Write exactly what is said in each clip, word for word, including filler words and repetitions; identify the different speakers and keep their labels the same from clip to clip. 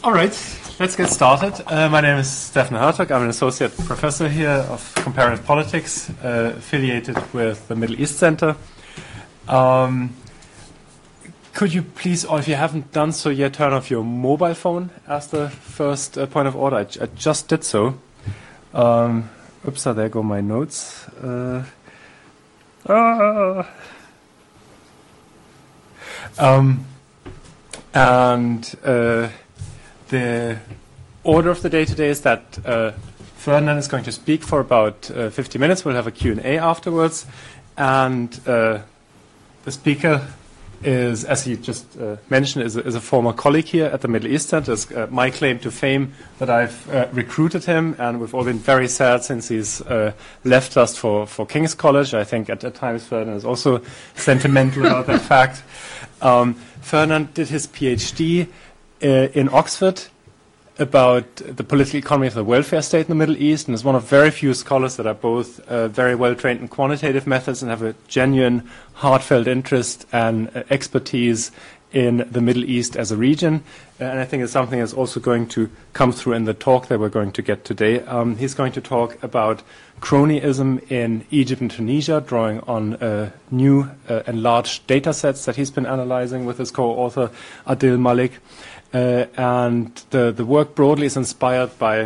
Speaker 1: All right, let's get started. Uh, my name is Stefan Hertog. I'm an associate professor here of comparative politics, uh, affiliated with the Middle East Center. Um, could you please, or if you haven't done so yet, turn off your mobile phone as the first uh, point of order? I, I just did so. Um, oops, there go my notes. Uh, ah. um, and uh, the order of the day today is that uh, Ferdinand is going to speak for about uh, fifty minutes. We'll have a Q and A afterwards. And uh, the speaker is, as he just uh, mentioned, is a, is a former colleague here at the Middle East Center. It's uh, my claim to fame that I've uh, recruited him, and we've all been very sad since he's uh, left us for, for King's College. I think at, at times Ferdinand is also sentimental about that fact. Um, Ferdinand did his PhD uh, in Oxford about the political economy of the welfare state in the Middle East, and is one of very few scholars that are both uh, very well trained in quantitative methods and have a genuine, heartfelt interest and uh, expertise in the Middle East as a region. Uh, and I think it's something that's also going to come through in the talk that we're going to get today. Um, he's going to talk about cronyism in Egypt and Tunisia, drawing on uh, new uh, and large data sets that he's been analyzing with his co-author Adil Malik. Uh, and the, the work broadly is inspired by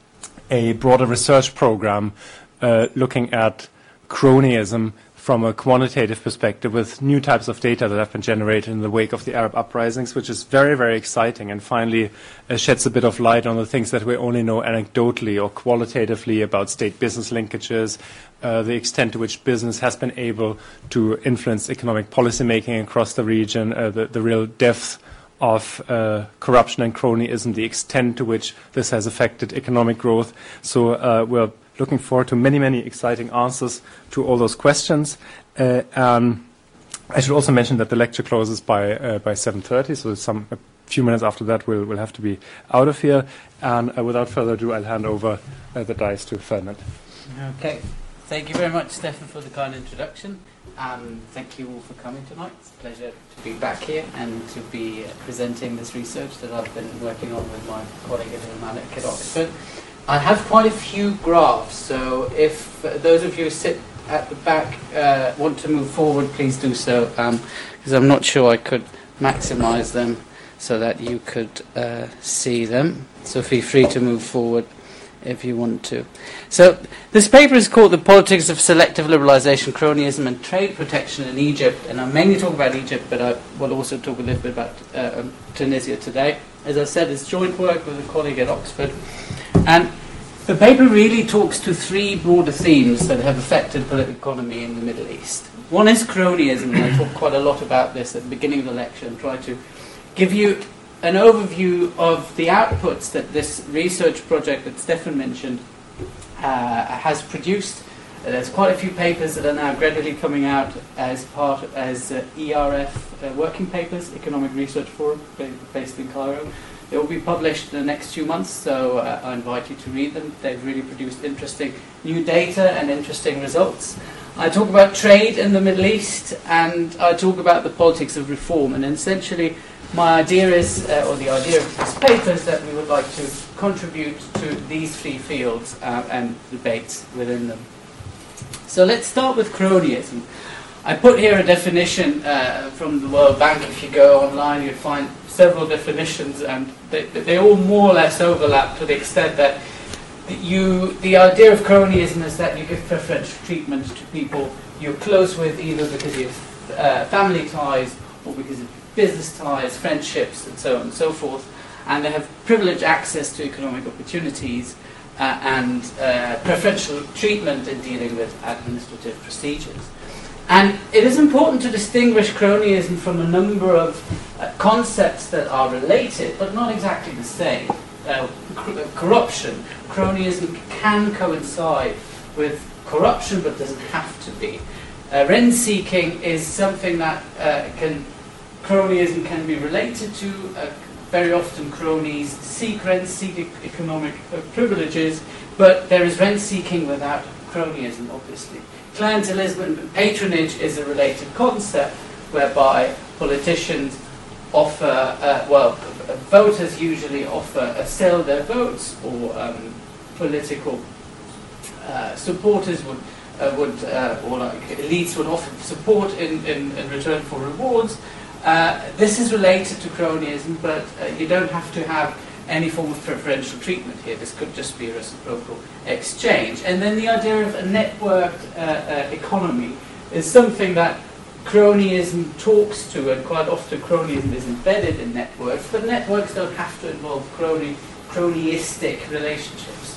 Speaker 1: a broader research program uh, looking at cronyism from a quantitative perspective with new types of data that have been generated in the wake of the Arab uprisings, which is very, very exciting and finally uh, sheds a bit of light on the things that we only know anecdotally or qualitatively about state-business linkages, uh, the extent to which business has been able to influence economic policymaking across the region, uh, the, the real depth of uh, corruption and cronyism, the extent to which this has affected economic growth. So uh, we're looking forward to many, many exciting answers to all those questions. Uh, um, I should also mention that the lecture closes by uh, by seven thirty, so some a few minutes after that we'll, we'll have to be out of here. And uh, without further ado, I'll hand over uh, the dice to Ferdinand.
Speaker 2: Okay. Thank you very much, Stefan, for the kind introduction. Um, thank you all for coming tonight. It's a pleasure to be back here and to be uh, presenting this research that I've been working on with my colleague Adil Malik at Oxford. I have quite a few graphs, so if uh, those of you who sit at the back uh, want to move forward, please do so, because um, I'm not sure I could maximize them so that you could uh, see them. So feel free to move forward if you want to. So this paper is called The Politics of Selective Liberalization, Cronyism and Trade Protection in Egypt, and I'm mainly talking about Egypt, but I will also talk a little bit about uh, Tunisia today. As I said, it's joint work with a colleague at Oxford, and the paper really talks to three broader themes that have affected political economy in the Middle East. One is cronyism, and I talk quite a lot about this at the beginning of the lecture and try to give you an overview of the outputs that this research project that Stefan mentioned uh, has produced. Uh, there's quite a few papers that are now gradually coming out as part as uh, E R F uh, working papers, Economic Research Forum, based in Cairo. They will be published in the next few months, so uh, I invite you to read them. They've really produced interesting new data and interesting results. I talk about trade in the Middle East, and I talk about the politics of reform, and essentially my idea is, uh, or the idea of this paper is that we would like to contribute to these three fields uh, and debates within them. So let's start with cronyism. I put here a definition uh, from the World Bank. If you go online, you'll find several definitions, and they, they all more or less overlap to the extent that you, the idea of cronyism is that you give preferential treatment to people you're close with, either because you have uh, family ties or because of business ties, friendships, and so on and so forth, and they have privileged access to economic opportunities uh, and uh, preferential treatment in dealing with administrative procedures. And it is important to distinguish cronyism from a number of uh, concepts that are related, but not exactly the same. Uh, cor corruption, cronyism can coincide with corruption, but doesn't have to be. Uh, rent-seeking is something that uh, can cronyism can be related to. Uh, very often cronies seek rent, seek e economic uh, privileges, but there is rent-seeking without cronyism, obviously. Clientelism and patronage is a related concept whereby politicians offer, uh, well, voters usually offer uh, sell their votes, or um, political uh, supporters would uh, would uh, or like elites would offer support in, in, in return for rewards. Uh, this is related to cronyism, but uh, you don't have to have any form of preferential treatment here. This could just be a reciprocal exchange. And then the idea of a networked uh, uh, economy is something that cronyism talks to, and quite often cronyism is embedded in networks, but networks don't have to involve crony, cronyistic relationships.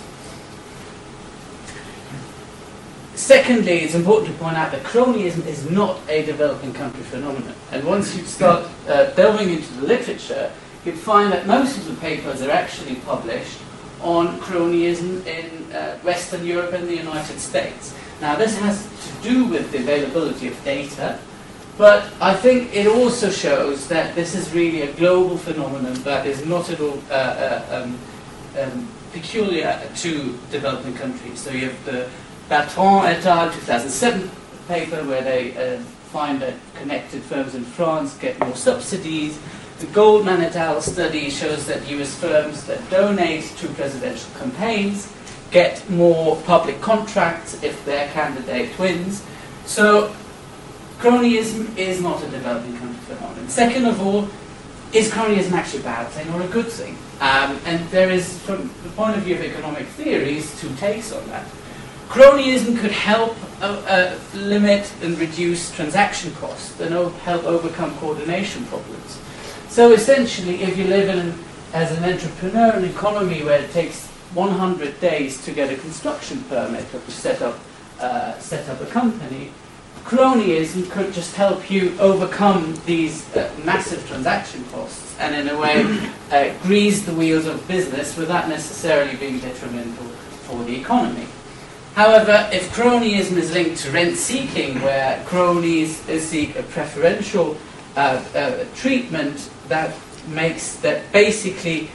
Speaker 2: Secondly, it's important to point out that cronyism is not a developing country phenomenon. And once you start uh, delving into the literature, you'd find that most of the papers are actually published on cronyism in uh, Western Europe and the United States. Now, this has to do with the availability of data, but I think it also shows that this is really a global phenomenon that is not at all uh, uh, um, um, peculiar to developing countries. So you have the Bertrand et al. two thousand seven paper where they uh, find that connected firms in France get more subsidies. The Goldman et al. Study shows that U S firms that donate to presidential campaigns get more public contracts if their candidate wins. So cronyism is not a developing country phenomenon. Second of all, is cronyism actually a bad thing or a good thing? Um, and there is, from the point of view of economic theories, two takes on that. Cronyism could help uh, uh, limit and reduce transaction costs and help overcome coordination problems. So essentially, if you live in, an, as an entrepreneur, an economy where it takes one hundred days to get a construction permit or to set up, uh, set up a company, cronyism could just help you overcome these uh, massive transaction costs and in a way uh, grease the wheels of business without necessarily being detrimental for the economy. However, if cronyism is linked to rent-seeking, where cronies seek a preferential uh, uh, treatment that makes, that basically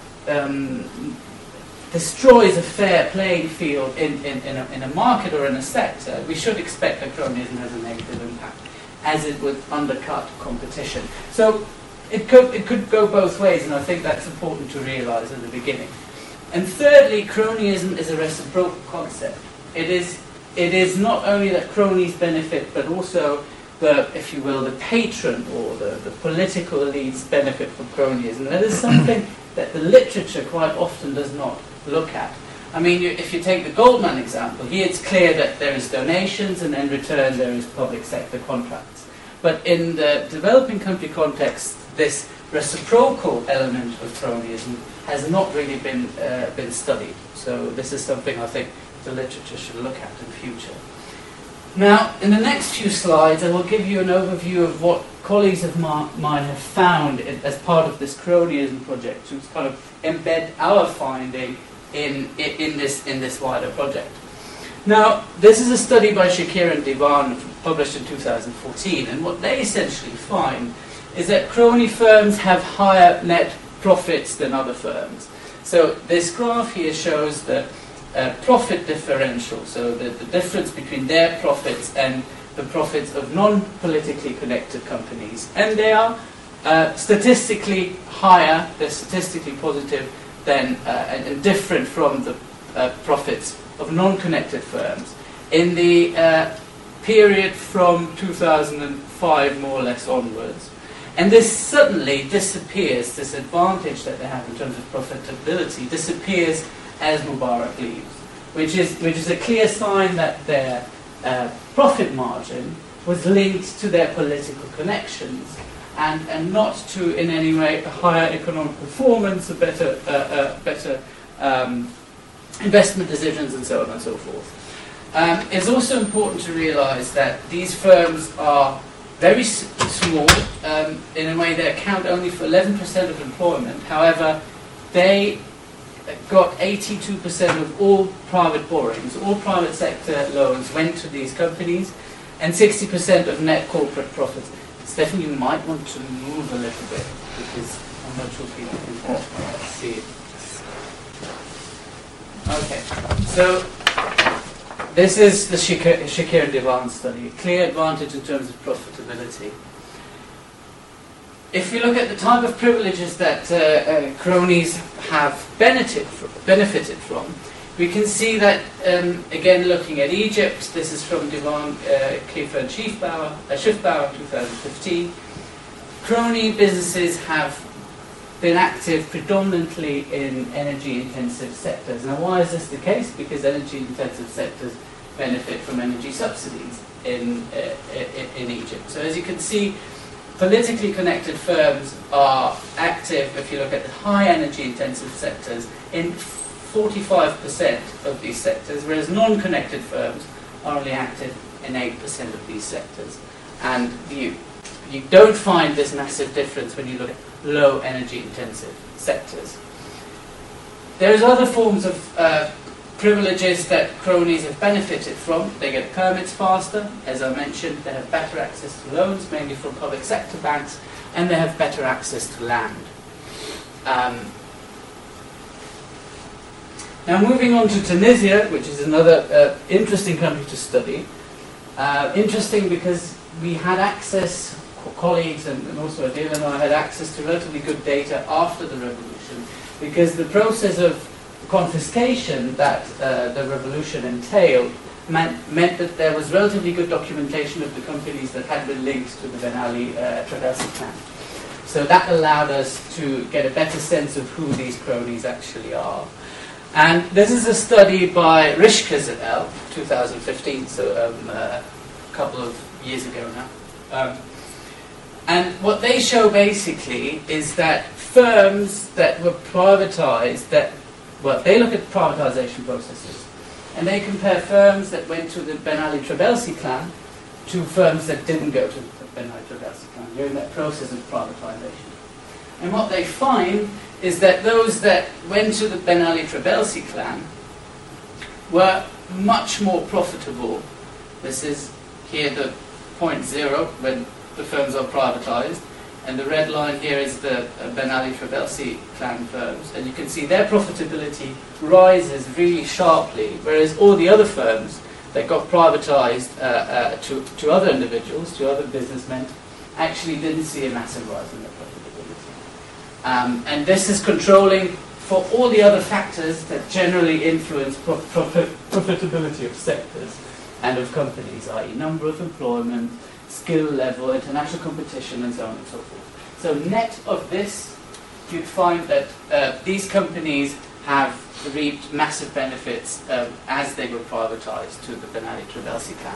Speaker 2: um, destroys a fair playing field in, in, in, a, in a market or in a sector, we should expect that cronyism has a negative impact, as it would undercut competition. So it could, it could go both ways, and I think that's important to realize at the beginning. And thirdly, cronyism is a reciprocal concept. It is, it is not only that cronies benefit, but also the, if you will, the patron or the, the political elites benefit from cronyism. That is something that the literature quite often does not look at. I mean, you, if you take the Goldman example, here it's clear that there is donations and in return there is public sector contracts. But in the developing country context, this reciprocal element of cronyism has not really been, uh, been studied. So this is something I think the literature should look at in the future. Now, in the next few slides, I will give you an overview of what colleagues of mine have found as part of this cronyism project, to kind of embed our finding in, in, this, in this wider project. Now, this is a study by Shakir and Divan published in two thousand fourteen, and what they essentially find is that crony firms have higher net profits than other firms. So this graph here shows the Uh, profit differential, so the, the difference between their profits and the profits of non-politically connected companies. And they are uh, statistically higher, they're statistically positive than, uh, and, and different from the uh, profits of non-connected firms in the uh, period from two thousand five more or less onwards. And this suddenly disappears, this advantage that they have in terms of profitability disappears as Mubarak leaves, which is, which is a clear sign that their uh, profit margin was linked to their political connections and, and not to, in any way, a higher economic performance, a better, uh, uh, better um, investment decisions, and so on and so forth. Um, it's also important to realize that these firms are very s small. Um, in a way, they account only for eleven percent of employment. However, they got eighty-two percent of all private borrowings, all private sector loans went to these companies, and sixty percent of net corporate profits. Stefan, you might want to move a little bit, because I'm not sure people can see it. Okay, so this is the Shakir, Shakir and Divan study, clear advantage in terms of profitability. if you look at the type of privileges that uh, uh, cronies have benefited from, benefited from, we can see that, um, again, looking at Egypt, this is from Divan, uh, Khalifa and Schiffbauer, uh, Schiffbauer in two thousand fifteen. Crony businesses have been active predominantly in energy-intensive sectors. Now, why is this the case? Because energy-intensive sectors benefit from energy subsidies in, uh, in Egypt. So as you can see, politically connected firms are active, if you look at the high energy-intensive sectors, in forty-five percent of these sectors, whereas non-connected firms are only active in eight percent of these sectors. And you, you don't find this massive difference when you look at low energy-intensive sectors. There's other forms of uh, privileges that cronies have benefited from. They get permits faster, as I mentioned, they have better access to loans, mainly from public sector banks, and they have better access to land. Um, now moving on to Tunisia, which is another uh, interesting country to study. Uh, interesting because we had access, colleagues and, and also Adil and I had access to relatively good data after the revolution, because the process of confiscation that uh, the revolution entailed meant, meant that there was relatively good documentation of the companies that had been linked to the Ben Ali uh, Trabelsi clan. So that allowed us to get a better sense of who these cronies actually are. And this is a study by Rishkes et al., two thousand fifteen, so um, uh, a couple of years ago now. Um, and what they show basically is that firms that were privatized, that well, they look at privatization processes, and they compare firms that went to the Ben Ali Trabelsi clan to firms that didn't go to the Ben Ali Trabelsi clan during that process of privatization. And what they find is that those that went to the Ben Ali Trabelsi clan were much more profitable. This is here the point zero when the firms are privatized. And the red line here is the uh, Ben Ali Trabelsi clan firms. And you can see their profitability rises really sharply, whereas all the other firms that got privatized uh, uh, to, to other individuals, to other businessmen, actually didn't see a massive rise in their profitability. Um, and this is controlling for all the other factors that generally influence pro profit profitability of sectors and of companies, that is number of employment, skill level, international competition, and so on and so forth. So net of this, you'd find that uh, these companies have reaped massive benefits um, as they were privatized to the Ben Ali Trabelsi clan.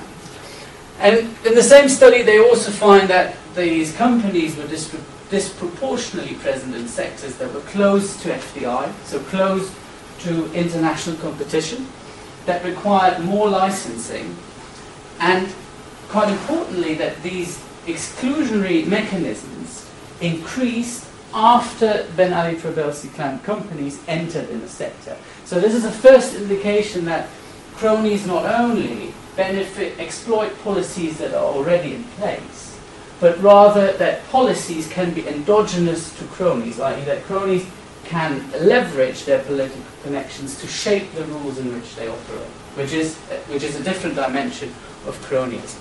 Speaker 2: And in the same study, they also find that these companies were dispro disproportionately present in sectors that were close to F D I, so close to international competition, that required more licensing, and quite importantly, that these exclusionary mechanisms increased after Ben Ali Trabelsi clan companies entered in the sector. So this is a first indication that cronies not only benefit, exploit policies that are already in place, but rather that policies can be endogenous to cronies, that is that cronies can leverage their political connections to shape the rules in which they operate, which is, which is a different dimension of cronyism.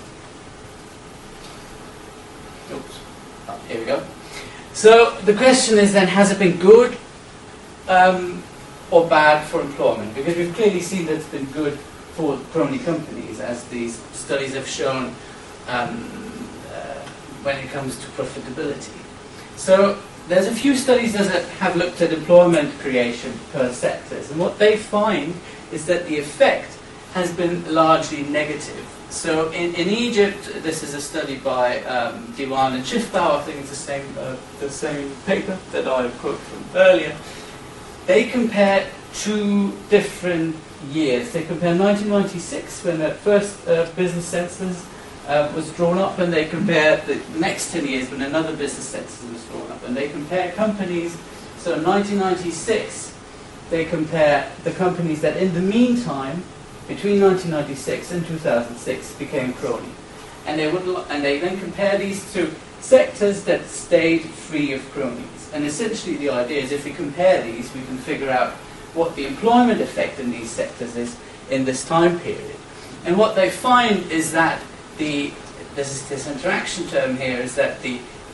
Speaker 2: Oops. Oh, here we go. So the question is then, has it been good um, or bad for employment? Because we've clearly seen that it's been good for crony companies, as these studies have shown um, uh, when it comes to profitability. So there's a few studies that have looked at employment creation per sectors, and what they find is that the effect has been largely negative. So in, in Egypt, this is a study by um, Diwan and Schiffbauer, I think it's the same, uh, the same paper that I quoted from earlier. They compare two different years. They compare nineteen ninety-six, when the first uh, business census uh, was drawn up, and they compare the next ten years when another business census was drawn up. And they compare companies, so in nineteen ninety-six, they compare the companies that in the meantime, between nineteen ninety-six and two thousand six, became crony. And they, would, and they then compare these to sectors that stayed free of cronies. And essentially the idea is, if we compare these, we can figure out what the employment effect in these sectors is in this time period. And what they find is that the, this is this interaction term here, is that the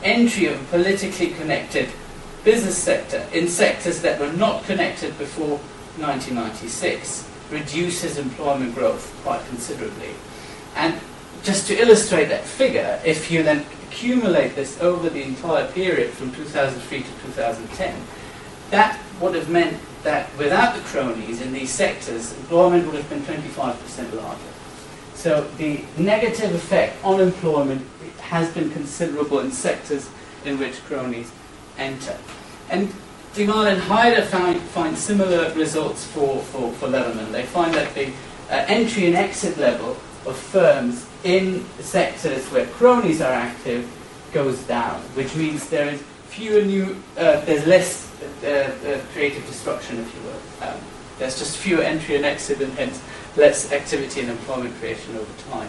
Speaker 2: entry of a politically connected business sector in sectors that were not connected before nineteen ninety-six reduces employment growth quite considerably. And just to illustrate that figure, if you then accumulate this over the entire period from two thousand three to two thousand ten, that would have meant that without the cronies in these sectors, employment would have been twenty-five percent larger. So the negative effect on employment has been considerable in sectors in which cronies enter. And Duval and Haider find, find similar results for, for, for Leatherman. They find that the uh, entry and exit level of firms in sectors where cronies are active goes down, which means there is fewer new, uh, there's less uh, uh, creative destruction, if you will. Um, there's just fewer entry and exit, and hence less activity and employment creation over time.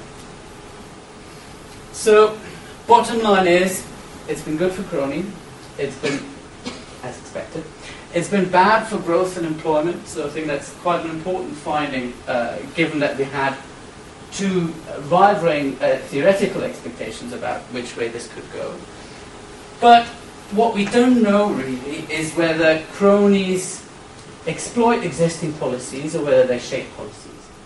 Speaker 2: So, bottom line is, it's been good for crony. It's been, as expected, it's been bad for growth and employment. So I think that's quite an important finding, uh, given that we had two rivaling uh, theoretical expectations about which way this could go. But what we don't know really is whether cronies exploit existing policies or whether they shape policies.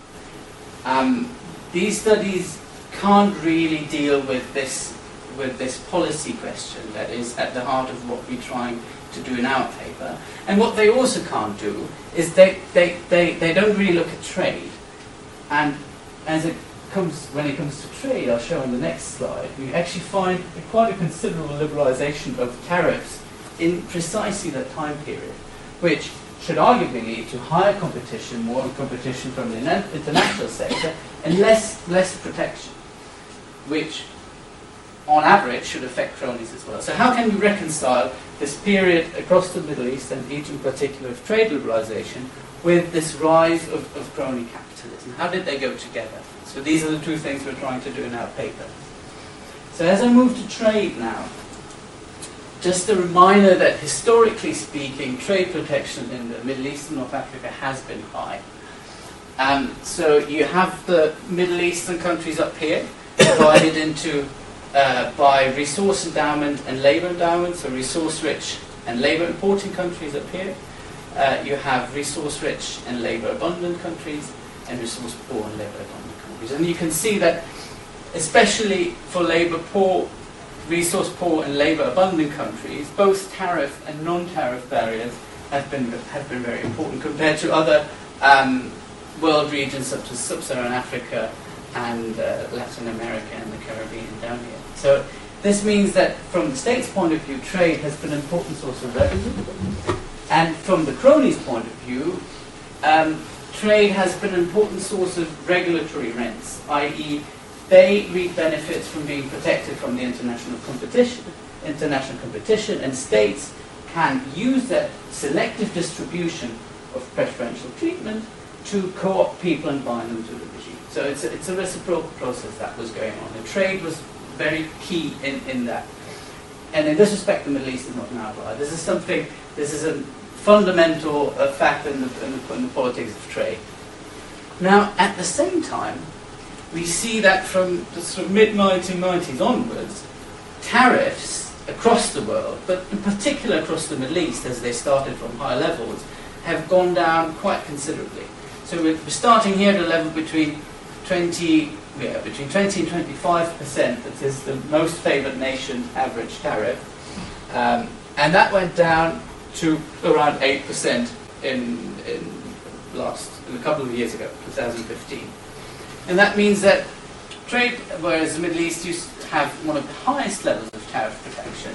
Speaker 2: Um, these studies can't really deal with this with this policy question that is at the heart of what we're trying to do in our paper. And what they also can't do is they, they, they, they don't really look at trade. And as it comes, when it comes to trade, I'll show on the next slide, we actually find quite a considerable liberalization of tariffs in precisely that time period, which should arguably lead to higher competition, more competition from the international sector, and less, less protection, which on average should affect cronies as well. So how can we reconcile this period across the Middle East, and Egypt in particular, of trade liberalization, with this rise of, of crony capitalism? How did they go together? So these are the two things we're trying to do in our paper. So as I move to trade now, just a reminder that historically speaking, trade protection in the Middle East and North Africa has been high. Um, so you have the Middle Eastern countries up here, divided into uh, by resource endowment and labor endowment, so resource-rich and labor-importing countries up here. Uh, you have resource-rich and labor-abundant countries, and resource-poor and labor-abundant countries. And you can see that, especially for labor-poor, resource-poor and labor-abundant countries, both tariff and non-tariff barriers have been have been very important compared to other um, world regions such as Sub-Saharan Africa and uh, Latin America and the Caribbean down here. So this means that from the state's point of view, trade has been an important source of revenue, and from the cronies' point of view, um, trade has been an important source of regulatory rents, that is, they reap benefits from being protected from the international competition, international competition, and states can use that selective distribution of preferential treatment to co-opt people and bind them to the regime. So it's a, it's a reciprocal process that was going on. And trade was very key in, in that. And in this respect, the Middle East is not an outlier. This is something, this is a fundamental uh, fact in the, in, the, in the politics of trade. Now, at the same time, we see that from the sort of mid nineteen nineties onwards, tariffs across the world, but in particular across the Middle East, as they started from higher levels, have gone down quite considerably. So we're starting here at a level between twenty, yeah, between twenty and twenty-five percent. That is the most favoured nation average tariff, um, and that went down to around eight percent in in last in a couple of years ago, two thousand fifteen. And that means that trade, whereas the Middle East used to have one of the highest levels of tariff protection,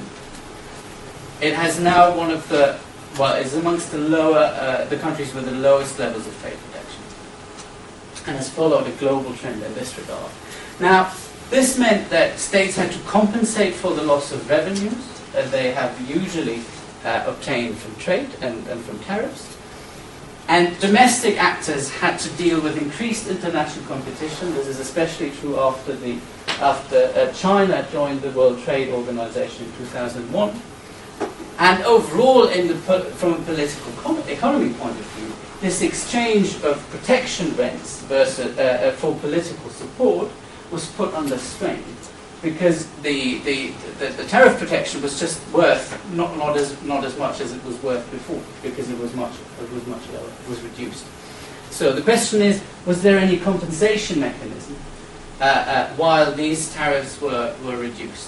Speaker 2: it has now one of the, well, is amongst the lower, uh, the countries with the lowest levels of trade protection, and has followed a global trend in this regard. Now, this meant that states had to compensate for the loss of revenues that they have usually uh, obtained from trade and, and from tariffs. And domestic actors had to deal with increased international competition. This is especially true after the after uh, China joined the World Trade Organization in two thousand one. And overall, in the from a political economy point of view, this exchange of protection rents versus uh, uh, for political support was put under strain because the, the, the, the tariff protection was just worth not, not, as, not as much as it was worth before, because it was much, it was much lower, it was reduced. So the question is, was there any compensation mechanism uh, uh, while these tariffs were, were reduced?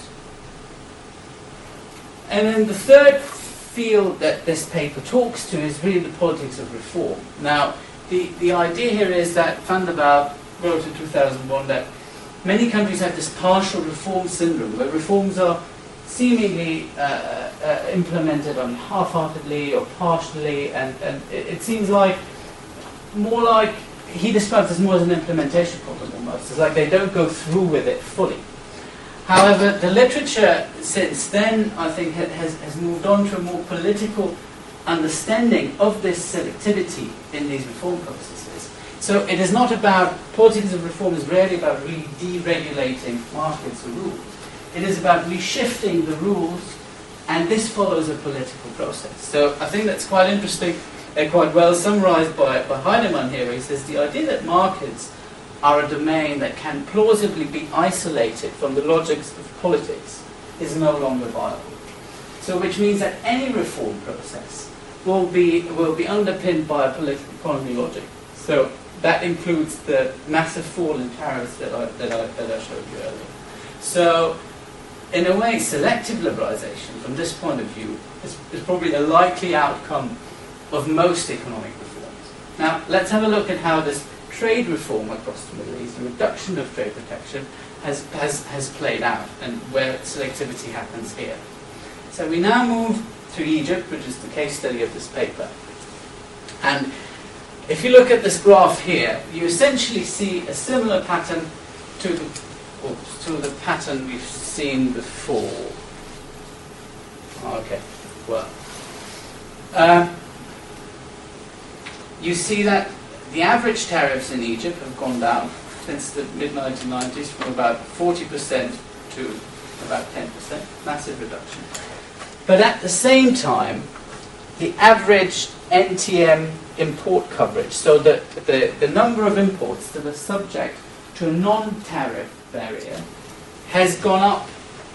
Speaker 2: And then the third field that this paper talks to is really the politics of reform. Now, the, the idea here is that Van der Waal wrote in two thousand one that many countries have this partial reform syndrome, where reforms are seemingly uh, uh, implemented on half-heartedly or partially, and, and it, it seems like more like, he describes it as more as an implementation problem almost. It's like they don't go through with it fully. However, the literature since then, I think, has, has moved on to a more political understanding of this selectivity in these reform processes. So it is not about, politics of reform is rarely about really deregulating markets or rules. It is about reshifting the rules, and this follows a political process. So I think that's quite interesting and quite well summarized by, by Heinemann here. He says the idea that markets are a domain that can plausibly be isolated from the logics of politics is no longer viable. So which means that any reform process will be, will be underpinned by a political economy logic. So that includes the massive fall in tariffs that I, that I, that I showed you earlier. So in a way, selective liberalization from this point of view is, is probably the likely outcome of most economic reforms. Now, let's have a look at how this trade reform across the Middle East, the reduction of trade protection, has, has, has played out, and where selectivity happens here. So we now move to Egypt, which is the case study of this paper. And if you look at this graph here, you essentially see a similar pattern to the, oops, to the pattern we've seen before. Okay, well. Um, you see that the average tariffs in Egypt have gone down since the mid nineteen nineties from about forty percent to about ten percent, massive reduction. But at the same time, the average N T M import coverage, so the, the, the number of imports that are subject to a non-tariff barrier, has gone up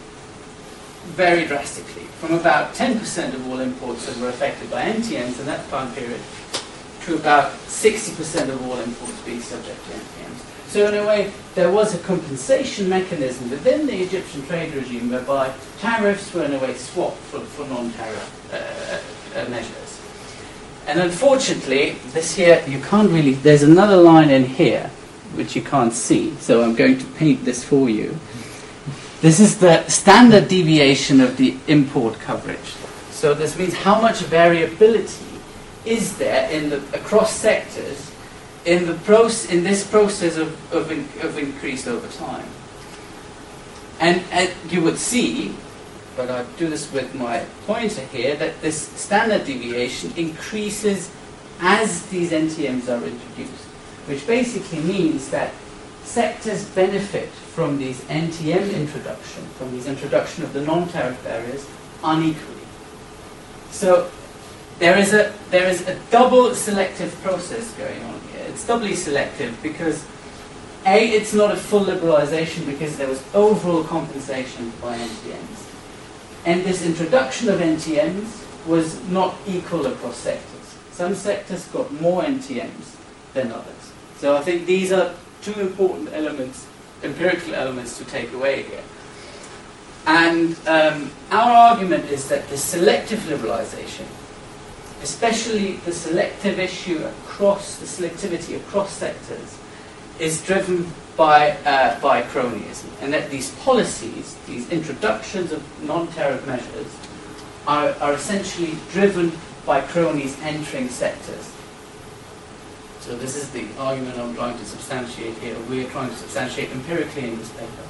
Speaker 2: very drastically, from about ten percent of all imports that were affected by N T Ms in that time period to about sixty percent of all imports being subject to N T Ms. So in a way, there was a compensation mechanism within the Egyptian trade regime whereby tariffs were in a way swapped for, for non-tariff uh, uh, measures. And unfortunately, this here, you can't really, there's another line in here which you can't see, so I'm going to paint this for you. This is the standard deviation of the import coverage. So this means how much variability is there in the across sectors in the proce in this process of of, in, of increase over time. And, and you would see, but I do this with my pointer here, that this standard deviation increases as these N T Ms are introduced, which basically means that sectors benefit from these N T M introduction, from these introduction of the non-tariff barriers unequally. So there is a there is a double selective process going on here. It's doubly selective because A, it's not a full liberalization because there was overall compensation by N T Ms. And this introduction of N T Ms was not equal across sectors. Some sectors got more N T Ms than others. So I think these are two important elements, empirical elements to take away here. And um, our argument is that the selective liberalization, especially the selective issue across, the selectivity across sectors, is driven by, uh, by cronyism, and that these policies, these introductions of non-tariff measures, are, are essentially driven by cronies entering sectors. So this is the argument I'm trying to substantiate here, or we are trying to substantiate empirically in this paper.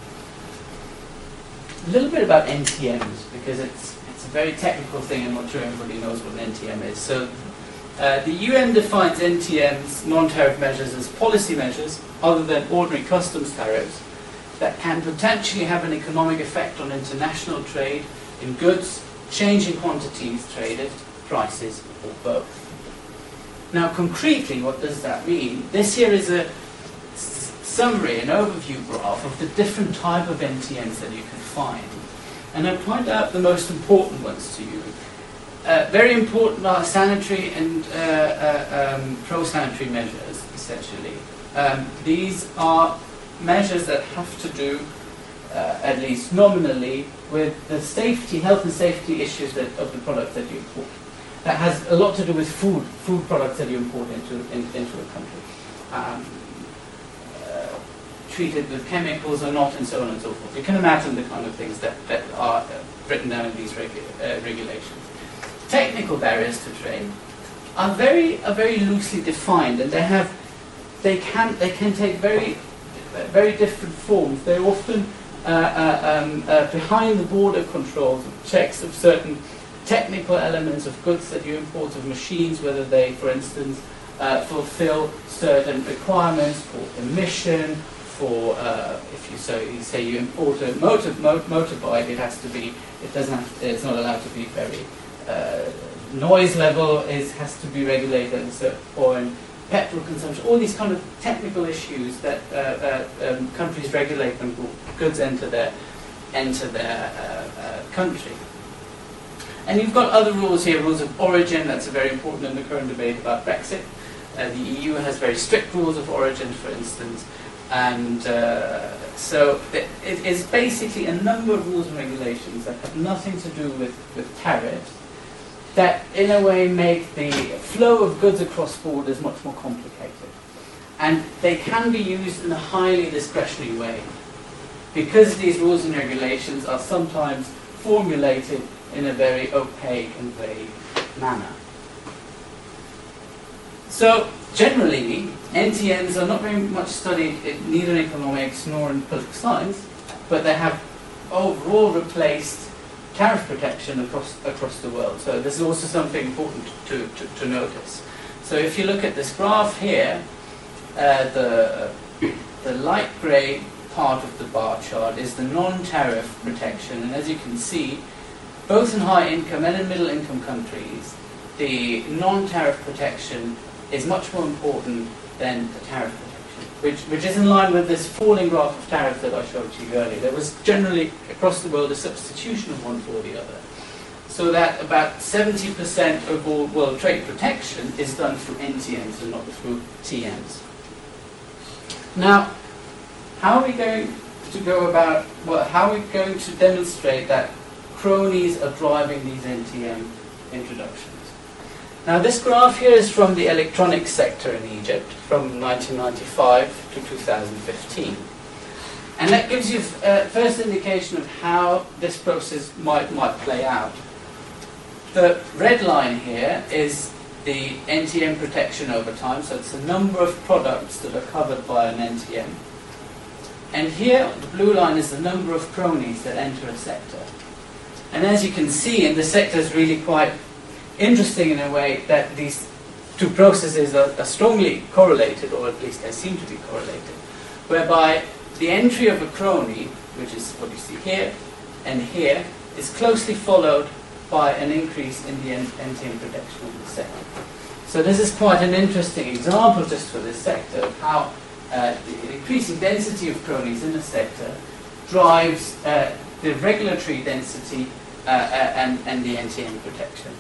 Speaker 2: A little bit about N T Ms, because it's, it's a very technical thing, I'm not sure everybody knows what an N T M is. So uh, the U N defines N T Ms, non-tariff measures, as policy measures, other than ordinary customs tariffs, that can potentially have an economic effect on international trade in goods, changing quantities traded, prices, or both. Now, concretely, what does that mean? This here is a summary, an overview graph of the different type of N T Ms that you can find. And I point out the most important ones to you. Uh, very important are sanitary and uh, uh, um, pro-sanitary measures, essentially. Um, these are measures that have to do, uh, at least nominally, with the safety, health and safety issues that, of the products that you import. That has a lot to do with food, food products that you import into, in, into a country. Um, uh, treated with chemicals or not, and so on and so forth. You can imagine the kind of things that, that are uh, written down in these regu uh, regulations. Technical barriers to trade are very, are very loosely defined, and they have, they can, they can take very, very different forms. They're often uh, uh, um, uh, behind the border controls, checks of certain technical elements of goods that you import, of machines, whether they, for instance, uh, fulfill certain requirements for emission, for uh, if you so you say you import a motor mo motorbike, it has to be, it doesn't have, it's not allowed to be very uh, noise level is has to be regulated at a certain point. Petrol consumption, all these kind of technical issues that uh, uh, um, countries regulate when goods enter their enter their uh, uh, country. And you've got other rules here, rules of origin. That's very important in the current debate about Brexit. Uh, the E U has very strict rules of origin, for instance. And uh, so it is basically a number of rules and regulations that have nothing to do with, with tariffs that in a way make the flow of goods across borders much more complicated. And they can be used in a highly discretionary way, because these rules and regulations are sometimes formulated in a very opaque and vague manner. So generally, N T Ms are not very much studied in, neither in economics nor in political science, but they have overall replaced tariff protection across across the world. So this is also something important to, to, to notice. So if you look at this graph here, uh, the, the light grey part of the bar chart is the non-tariff protection, and as you can see, both in high income and in middle income countries, the non-tariff protection is much more important than the tariff protection, which, which is in line with this falling graph of tariffs that I showed to you earlier. There was generally, across the world, a substitution of one for the other. So that about seventy percent of all world trade protection is done through N T Ms and not through T Ms. Now, how are we going to go about, well, how are we going to demonstrate that cronies are driving these N T M introductions? Now this graph here is from the electronics sector in Egypt from nineteen ninety-five to two thousand fifteen. And that gives you a first indication of how this process might, might play out. The red line here is the N T M protection over time, so it's the number of products that are covered by an N T M. And here, the blue line is the number of cronies that enter a sector. And as you can see, and the sector is really quite interesting in a way that these two processes are, are strongly correlated, or at least they seem to be correlated, whereby the entry of a crony, which is what you see here and here, is closely followed by an increase in the N T M protection of the sector. So this is quite an interesting example just for this sector of how uh, the increasing density of cronies in the sector drives uh, the regulatory density uh, uh, and, and the N T M protection.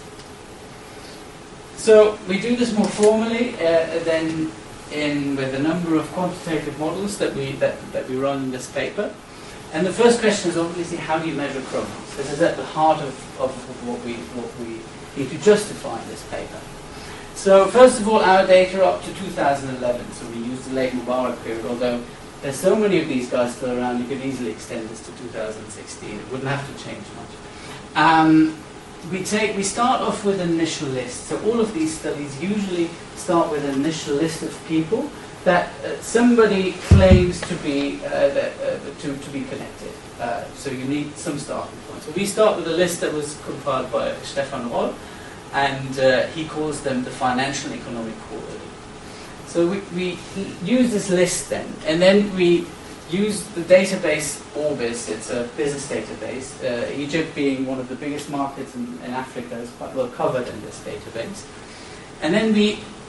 Speaker 2: So we do this more formally uh, than in with a number of quantitative models that we that, that we run in this paper. And the first question is obviously, how do you measure cronies? This is at the heart of, of, of what we what we need to justify in this paper. So first of all, our data are up to two thousand eleven, so we use the late Mubarak period, although there's so many of these guys still around, you could easily extend this to two thousand sixteen. It wouldn't have to change much. Um, We take we start off with an initial list. So all of these studies usually start with an initial list of people that uh, somebody claims to be uh, that, uh, to to be connected. Uh, so you need some starting point. So we start with a list that was compiled by Stefan Roll, and uh, he calls them the financial and economic core elite. So we, we use this list then, and then we use the database Orbis. It's a business database. Uh, Egypt, being one of the biggest markets in, in Africa, is quite well covered in this database. And then we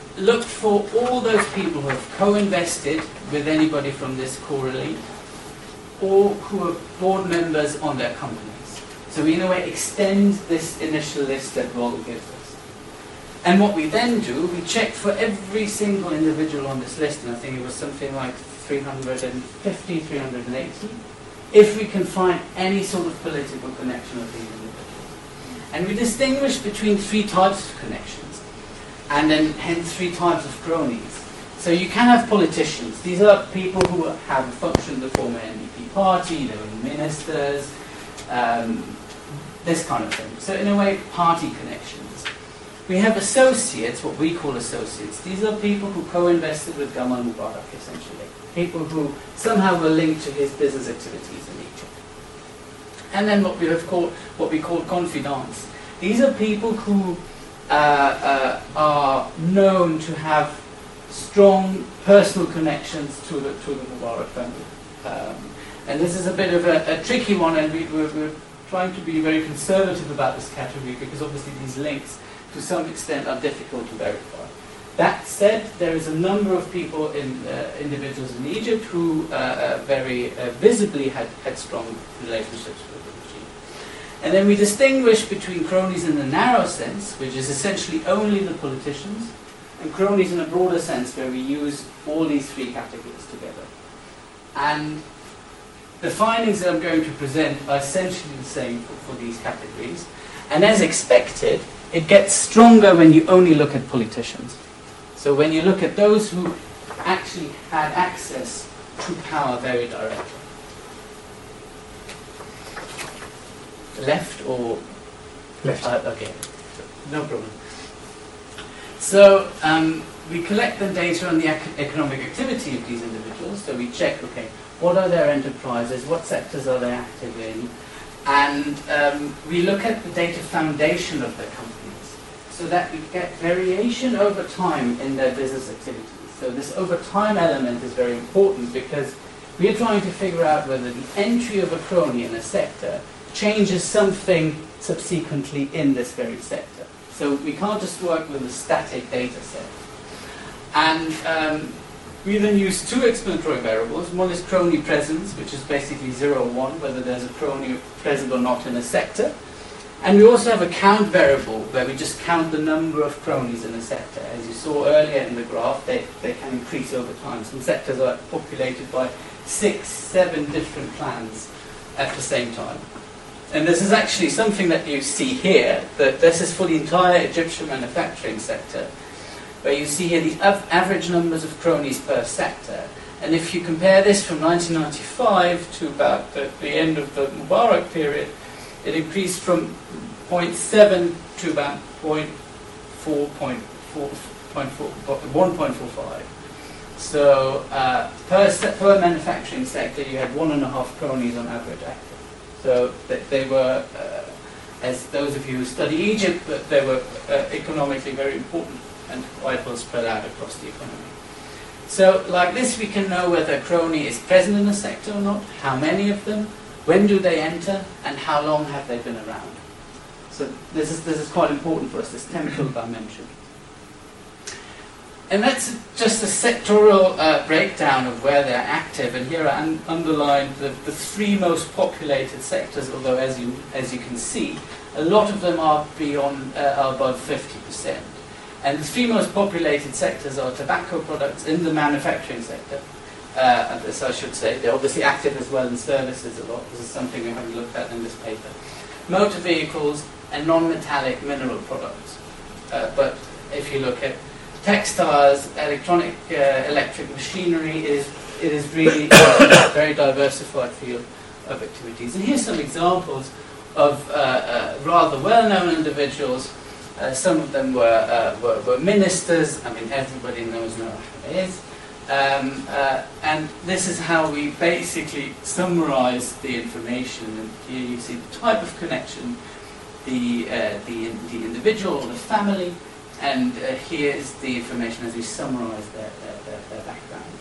Speaker 2: looked for all those people who have co-invested with anybody from this core elite, or who are board members on their companies. So we, in a way, extend this initial list that Vol gives us. And what we then do, we check for every single individual on this list, and I think it was something like three hundred fifty, three hundred eighty, if we can find any sort of political connection of these individuals. And we distinguish between three types of connections, and then hence three types of cronies. So you can have politicians. These are people who have functioned the former N D P party, they were ministers, um, this kind of thing. So in a way, party connections. We have associates, what we call associates. These are people who co-invested with Gamal Mubarak, essentially. People who somehow were linked to his business activities in Egypt. And then what we have called, what we call confidants. These are people who uh, uh, are known to have strong personal connections to the, to the Mubarak family. Um, and this is a bit of a, a tricky one, and we, we're, we're trying to be very conservative about this category, because obviously these links to some extent are difficult to verify. That said, there is a number of people, in uh, individuals in Egypt who uh, uh, very uh, visibly had, had strong relationships with the regime. And then we distinguish between cronies in the narrow sense, which is essentially only the politicians, and cronies in a broader sense, where we use all these three categories together. And the findings that I'm going to present are essentially the same for, for these categories. And as expected, it gets stronger when you only look at politicians. So when you look at those who actually had access to power very directly. Left or?
Speaker 1: Left.
Speaker 2: Uh, okay, no problem. So um, we collect the data on the ec economic activity of these individuals. So we check, okay, what are their enterprises, what sectors are they active in, and um, we look at the data foundation of their companies, so that we get variation over time in their business activities. So this over time element is very important, because we are trying to figure out whether the entry of a crony in a sector changes something subsequently in this very sector. So we can't just work with a static data set. And um, we then use two explanatory variables. One is crony presence, which is basically zero or one, whether there's a crony present or not in a sector. And we also have a count variable, where we just count the number of cronies in a sector. As you saw earlier in the graph, they, they can increase over time. Some sectors are populated by six, seven different clans at the same time. And this is actually something that you see here, that this is for the entire Egyptian manufacturing sector, where you see here the av average numbers of cronies per sector. And if you compare this from nineteen ninety-five to about the, the end of the Mubarak period, it increased from zero point seven to about zero point four, zero point four, one point four five. So uh, per, per manufacturing sector, you had one and a half cronies on average active. So th they were, uh, as those of you who study Egypt, but they were uh, economically very important and quite well spread out across the economy. So like this, we can know whether a crony is present in a sector or not, how many of them, when do they enter, and how long have they been around. So this is, this is quite important for us, this temporal dimension. And that's just a sectoral uh, breakdown of where they're active. And here I un underlined the, the three most populated sectors, although as you, as you can see, a lot of them are beyond, uh, are above fifty percent. And the three most populated sectors are tobacco products in the manufacturing sector. Uh, this I should say, they're obviously active as well in services a lot. This is something we haven't looked at in this paper. Motor vehicles and non-metallic mineral products. Uh, but if you look at textiles, electronic, uh, electric machinery, it is, it is really a very diversified field of activities. And here's some examples of uh, uh, rather well-known individuals. Uh, some of them were, uh, were, were ministers. I mean, everybody knows Noor is. Um, uh, and this is how we basically summarize the information. And here you see the type of connection, the, uh, the, the individual or the family, and uh, here is the information as we summarize their, their, their, their background.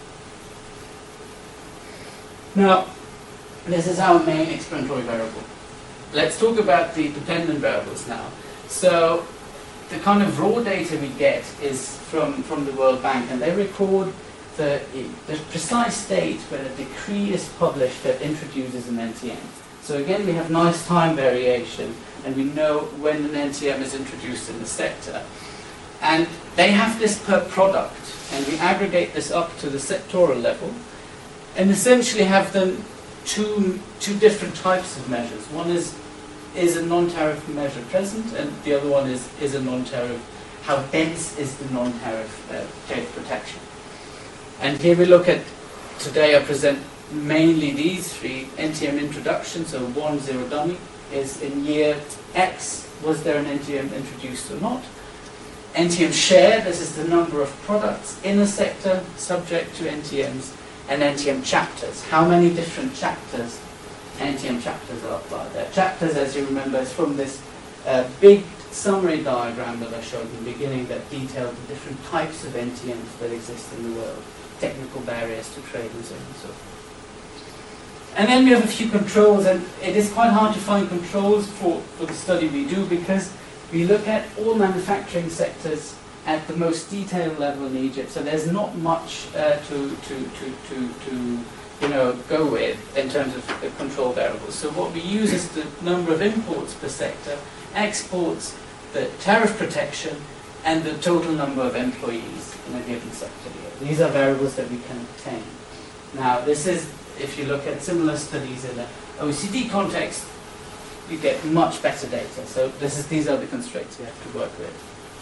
Speaker 2: Now, this is our main explanatory variable. Let's talk about the dependent variables now. So, the kind of raw data we get is from, from the World Bank, and they record the, the precise date when a decree is published that introduces an N T M. So again, we have nice time variation, and we know when an N T M is introduced in the sector. And they have this per product, and we aggregate this up to the sectoral level, and essentially have them two, two different types of measures. One is, is a non-tariff measure present, and the other one is, is a non-tariff, how dense is the non-tariff uh, data protection. And here we look at, today I present mainly these three. N T M introduction, so one, zero dummy, is in year X, was there an N T M introduced or not? N T M share, this is the number of products in a sector subject to N T Ms, and N T M chapters. How many different chapters, N T M chapters are applied there? Chapters, as you remember, is from this uh, big summary diagram that I showed in the beginning that detailed the different types of N T Ms that exist in the world, technical barriers to trade and so on and so forth. And then we have a few controls, and it is quite hard to find controls for, for the study we do, because we look at all manufacturing sectors at the most detailed level in Egypt, so there's not much uh, to, to, to, to, to you know, go with in terms of the control variables. So what we use is the number of imports per sector, exports, the tariff protection, and the total number of employees in a given sector here. These are variables that we can obtain. Now, this is, if you look at similar studies in the O E C D context, you get much better data. So this is, these are the constraints you have to work with.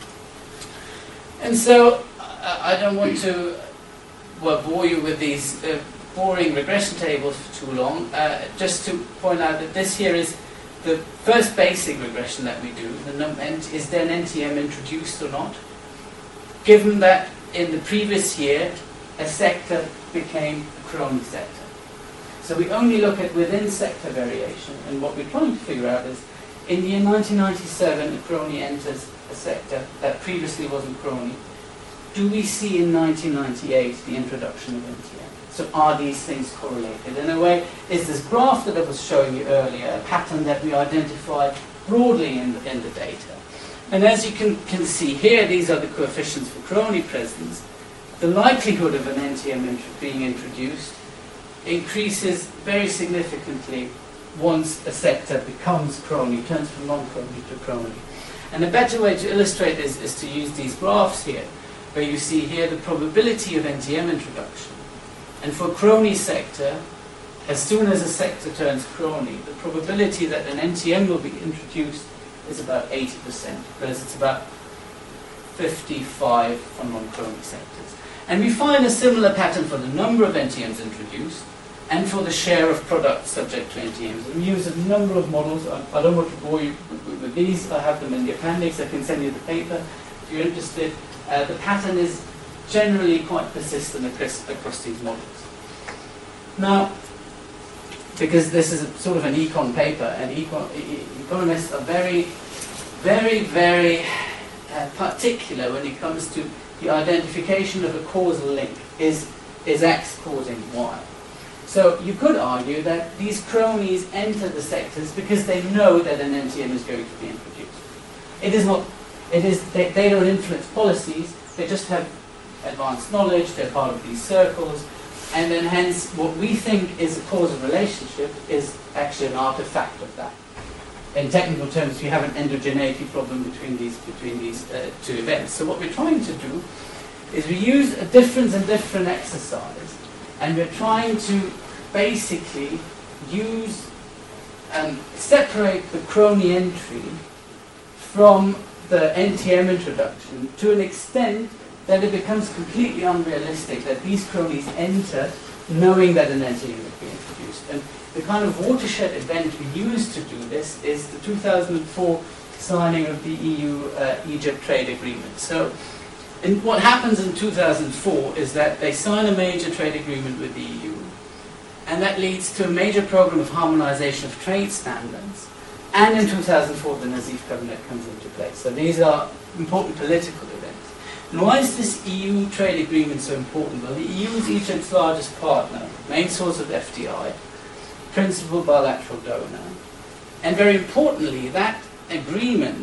Speaker 2: And so uh, I don't want to well, bore you with these uh, boring regression tables for too long. Uh, just to point out that this here is the first basic regression that we do. The num is there an N T M introduced or not? Given that in the previous year a sector became a crony sector. So we only look at within sector variation, and what we're trying to figure out is, in the year nineteen ninety-seven, a crony enters a sector that previously wasn't crony. Do we see in nineteen ninety-eight the introduction of N T M? So are these things correlated? In a way, is this graph that I was showing you earlier a pattern that we identified broadly in the, in the data? And as you can, can see here, these are the coefficients for crony presence. The likelihood of an N T M int being introduced increases very significantly once a sector becomes crony, turns from non-crony to crony. And a better way to illustrate this is to use these graphs here, where you see here the probability of N T M introduction. And for crony sector, as soon as a sector turns crony, the probability that an N T M will be introduced is about eighty percent, whereas it's about fifty-five for non-crony sectors. And we find a similar pattern for the number of N T Ms introduced, and for the share of products subject to N T Ms. And we use a number of models. I, I don't want to bore you with, with these. I have them in the appendix. I can send you the paper if you're interested. Uh, the pattern is generally quite persistent across, across these models. Now, because this is a, sort of an econ paper, and econ, e economists are very, very, very uh, particular when it comes to the identification of a causal link. Is, is X causing Y? So you could argue that these cronies enter the sectors because they know that an N T M is going to be introduced. It is not, it is, they, they don't influence policies, they just have advanced knowledge, they're part of these circles, and then hence what we think is a causal relationship is actually an artifact of that. In technical terms, we have an endogeneity problem between these, between these uh, two events. So what we're trying to do is we use a difference and different exercise, and we're trying to basically use and separate the crony entry from the N T M introduction to an extent that it becomes completely unrealistic that these cronies enter knowing that an N T M will be introduced. And the kind of watershed event we use to do this is the two thousand four signing of the E U uh, Egypt trade agreement. So in what happens in two thousand four is that they sign a major trade agreement with the E U, and that leads to a major program of harmonization of trade standards. And in two thousand four, the Nazif cabinet comes into place. So these are important political events. And why is this E U trade agreement so important? Well, the E U is Egypt's largest partner, main source of F D I, principal bilateral donor. And very importantly, that agreement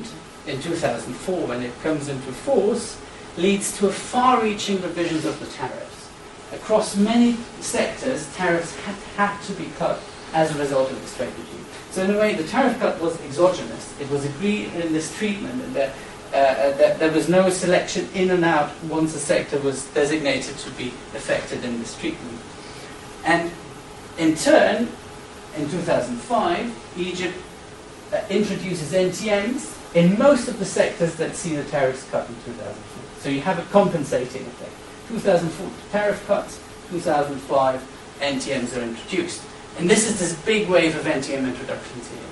Speaker 2: in two thousand four, when it comes into force, leads to a far-reaching revisions of the tariffs. Across many sectors, tariffs had, had to be cut as a result of this trade regime. So in a way, the tariff cut was exogenous. It was agreed in this treatment, and that, uh, that there was no selection in and out once a sector was designated to be affected in this treatment. And in turn, in two thousand five, Egypt uh, introduces N T Ms in most of the sectors that see the tariffs cut in two thousand four. So you have a compensating effect. two thousand four tariff cuts, two thousand five N T Ms are introduced. And this is this big wave of N T M introductions here.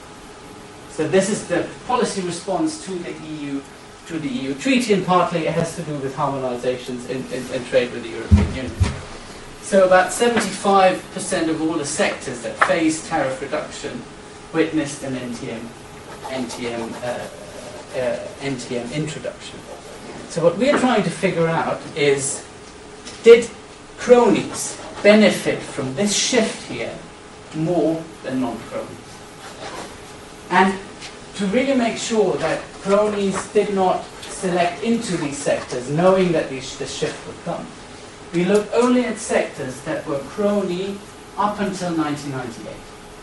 Speaker 2: So this is the policy response to the E U, to the E U treaty, and partly it has to do with harmonizations in, in, in trade with the European Union. So about seventy-five percent of all the sectors that face tariff reduction witnessed an N T M, N T M, uh, uh, N T M introduction. So what we're trying to figure out is, did cronies benefit from this shift here more than non-cronies? And to really make sure that cronies did not select into these sectors knowing that these, this shift would come, we look only at sectors that were crony up until nineteen ninety-eight.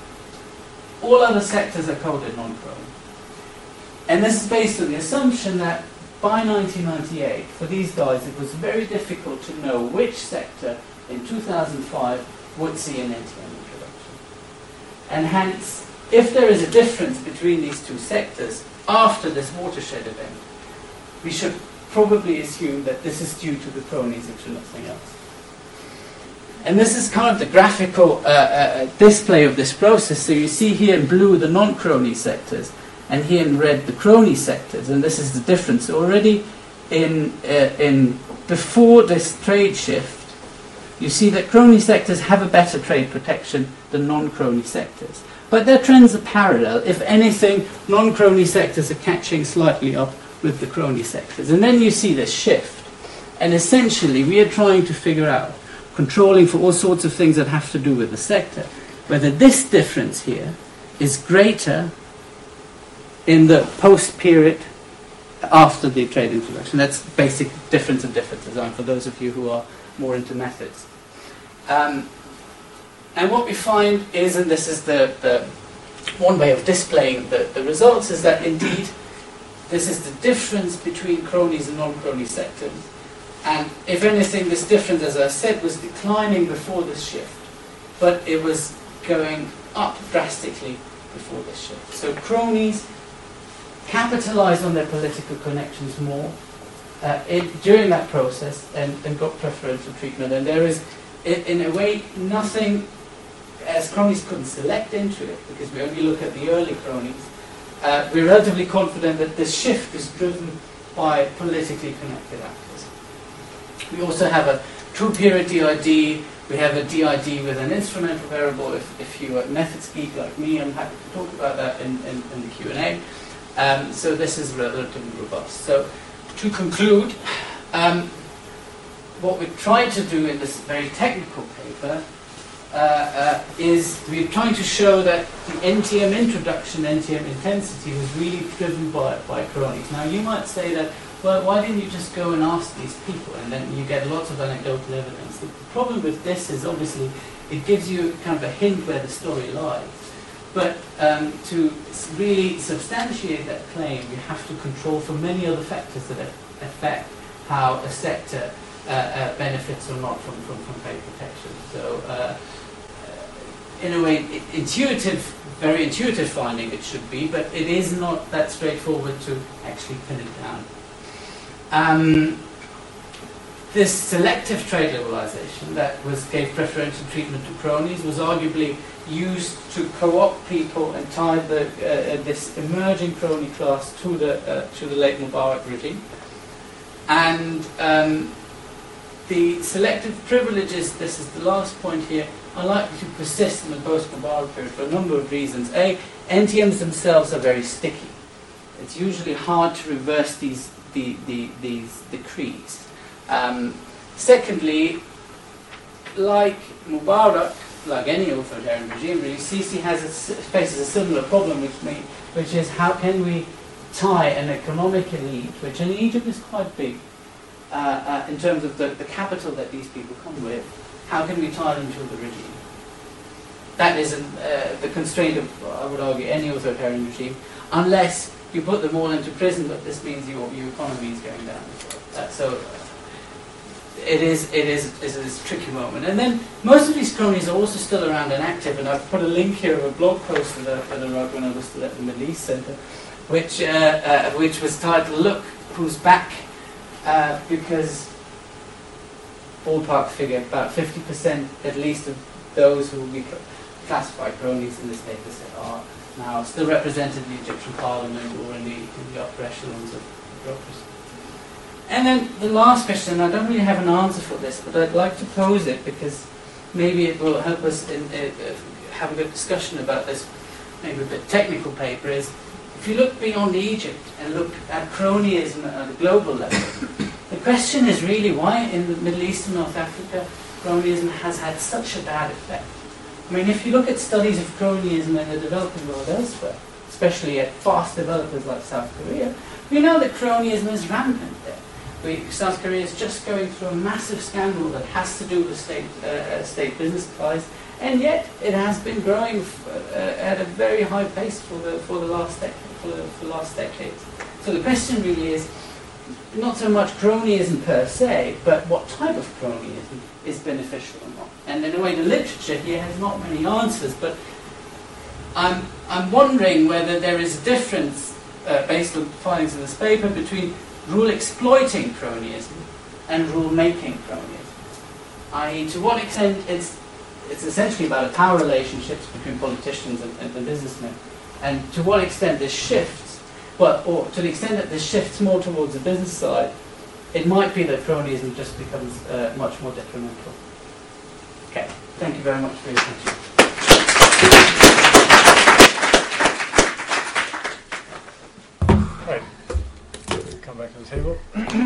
Speaker 2: All other sectors are coded non-crony. And this is based on the assumption that by nineteen ninety-eight, for these guys, it was very difficult to know which sector in two thousand five would see an N T M introduction. And hence, if there is a difference between these two sectors after this watershed event, we should probably assume that this is due to the cronies and to nothing else. And this is kind of the graphical uh, uh, display of this process. So you see here in blue the non-crony sectors, and here in red the crony sectors, and this is the difference. Already in, uh, in before this trade shift, you see that crony sectors have a better trade protection than non-crony sectors. But their trends are parallel. If anything, non-crony sectors are catching slightly up with the crony sectors. And then you see this shift. And essentially, we are trying to figure out, controlling for all sorts of things that have to do with the sector, whether this difference here is greater in the post-period after the trade introduction. That's basic difference of differences, for those of you who are more into methods. Um, and what we find is, and this is the, the one way of displaying the, the results, is that indeed this is the difference between cronies and non-crony sectors. And if anything, this difference, as I said, was declining before this shift, but it was going up drastically before this shift. So cronies capitalized on their political connections more uh, in, during that process and, and got preferential treatment. And there is, in, in a way, nothing, as cronies couldn't select into it, because we only look at the early cronies, uh, we're relatively confident that this shift is driven by politically connected actors. We also have a true period D I D. We have a D I D with an instrumental variable. If, if you are a methods geek like me, I'm happy to talk about that in, in, in the Q and A. Um, so this is relatively robust. So to conclude, um, what we've tried to do in this very technical paper uh, uh, is we're trying to show that the N T M introduction, N T M intensity was really driven by, by cronies. Now you might say that, well, why didn't you just go and ask these people, and then you get lots of anecdotal evidence. The problem with this is obviously it gives you kind of a hint where the story lies. But um, to really substantiate that claim, you have to control for many other factors that affect how a sector uh, uh, benefits or not from, from, from trade protection. So uh, in a way, intuitive, very intuitive finding it should be, but it is not that straightforward to actually pin it down. Um, this selective trade liberalization that was gave preferential treatment to cronies was arguably used to co-opt people and tie the, uh, this emerging crony class to the uh, to the late Mubarak regime. And um, the selective privileges, this is the last point here, are likely to persist in the post-Mubarak period for a number of reasons. A, N T Ms themselves are very sticky. It's usually hard to reverse these the, the, these decrees. Um, secondly, like Mubarak, like any authoritarian regime, really, Sisi has a, faces a similar problem, which, may, which is how can we tie an economic elite, which in Egypt is quite big, uh, uh, in terms of the, the capital that these people come with, how can we tie them to the regime? That is uh, the constraint of, I would argue, any authoritarian regime, unless you put them all into prison, but this means your, your economy is going down as well. Uh, so it is it is it is a tricky moment. And then most of these cronies are also still around and active, and I've put a link here of a blog post that I, that I wrote when I was still at the Middle East Centre, which, uh, uh, which was titled, Look Who's Back, uh, because ballpark figure, about fifty percent at least of those who will be classified cronies in this data set are now still represented in the Egyptian parliament or in the, in the upper echelons of bureaucracy. And then the last question, I don't really have an answer for this, but I'd like to pose it because maybe it will help us in, uh, have a good discussion about this, maybe a bit technical paper, is if you look beyond Egypt and look at cronyism at a global level, the question is really why in the Middle East and North Africa cronyism has had such a bad effect. I mean, if you look at studies of cronyism in the developing world elsewhere, especially at fast developers like South Korea, we know that cronyism is rampant there. We, South Korea is just going through a massive scandal that has to do with state, uh, state business ties, and yet it has been growing f uh, at a very high pace for the for the last decade. For the, for the last decades. So the question really is not so much cronyism per se, but what type of cronyism is beneficial or not. And in a way, the literature here has not many answers, but I'm I'm wondering whether there is a difference uh, based on the findings of this paper between rule exploiting cronyism and rule making cronyism. that is, to what extent it's it's essentially about power relationships between politicians and, and the businessmen, and to what extent this shifts, well, or to the extent that this shifts more towards the business side, it might be that cronyism just becomes uh, much more detrimental. Okay, thank you very much for your attention.
Speaker 1: Right, come back to the table.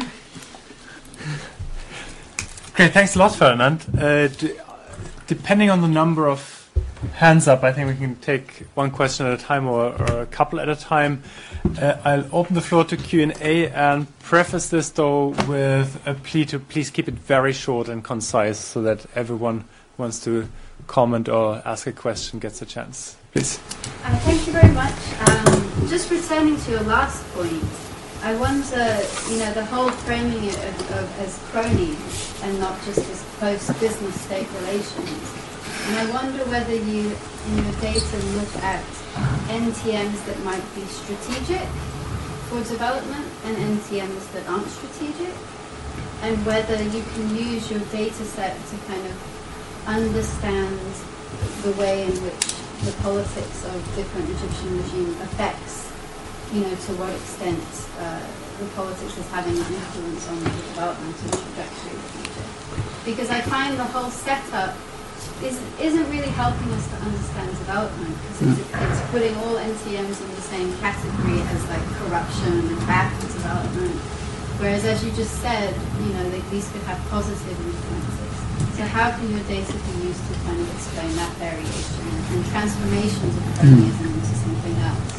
Speaker 1: Okay, thanks a lot, Ferdinand. Uh, depending on the number of hands up, I think we can take one question at a time or, or a couple at a time. Uh, I'll open the floor to Q and A and preface this, though, with a plea to please keep it very short and concise so that everyone who wants to comment or ask a question gets a chance. Please.
Speaker 3: Uh, thank you very much. Um, just returning to your last point, I wonder, you know, the whole framing it of, of, as cronies and not just as post-business state relations. And I wonder whether you, in your data, look at N T Ms that might be strategic for development and N T Ms that aren't strategic, and whether you can use your data set to kind of understand the way in which the politics of different Egyptian regime affects, you know, to what extent uh, the politics is having an influence on the development and trajectory of Egypt. Because I find the whole setup is, isn't really helping us to understand development, because it's, it's putting all N T Ms in the same category as like corruption and bad development. Whereas, as you just said, you know, like, these could have positive influences. So how can your data be used to kind of explain that variation and transformations of cronyism mm. into something else?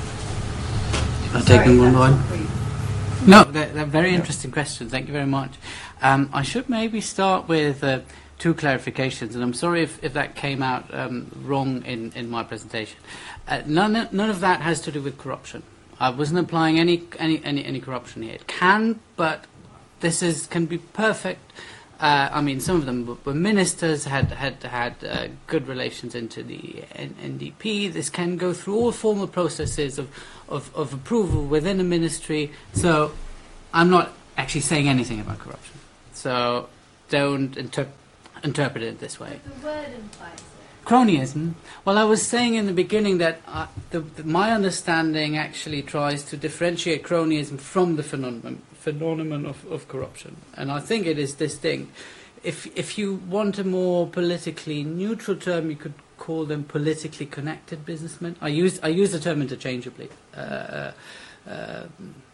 Speaker 2: Mm. I'll take them one by one. No, they're, they're very interesting questions. Thank you very much. Um, I should maybe start with uh, two clarifications, and I'm sorry if, if that came out um, wrong in, in my presentation. Uh, none, none of that has to do with corruption. I wasn't applying any, any, any, any corruption here. It can, but this is can be perfect. Uh, I mean, some of them were ministers, had had had uh, good relations into the N D P. This can go through all formal processes of, of, of approval within a ministry. So I'm not actually saying anything about corruption. So don't inter interpret it this way.
Speaker 3: But the word implies it.
Speaker 2: Cronyism. Well, I was saying in the beginning that uh, the, the, my understanding actually tries to differentiate cronyism from the phenomenon phenomenon of, of corruption, and I think it is distinct. If if you want a more politically neutral term, you could call them politically connected businessmen. I use I use the term interchangeably. Uh, uh,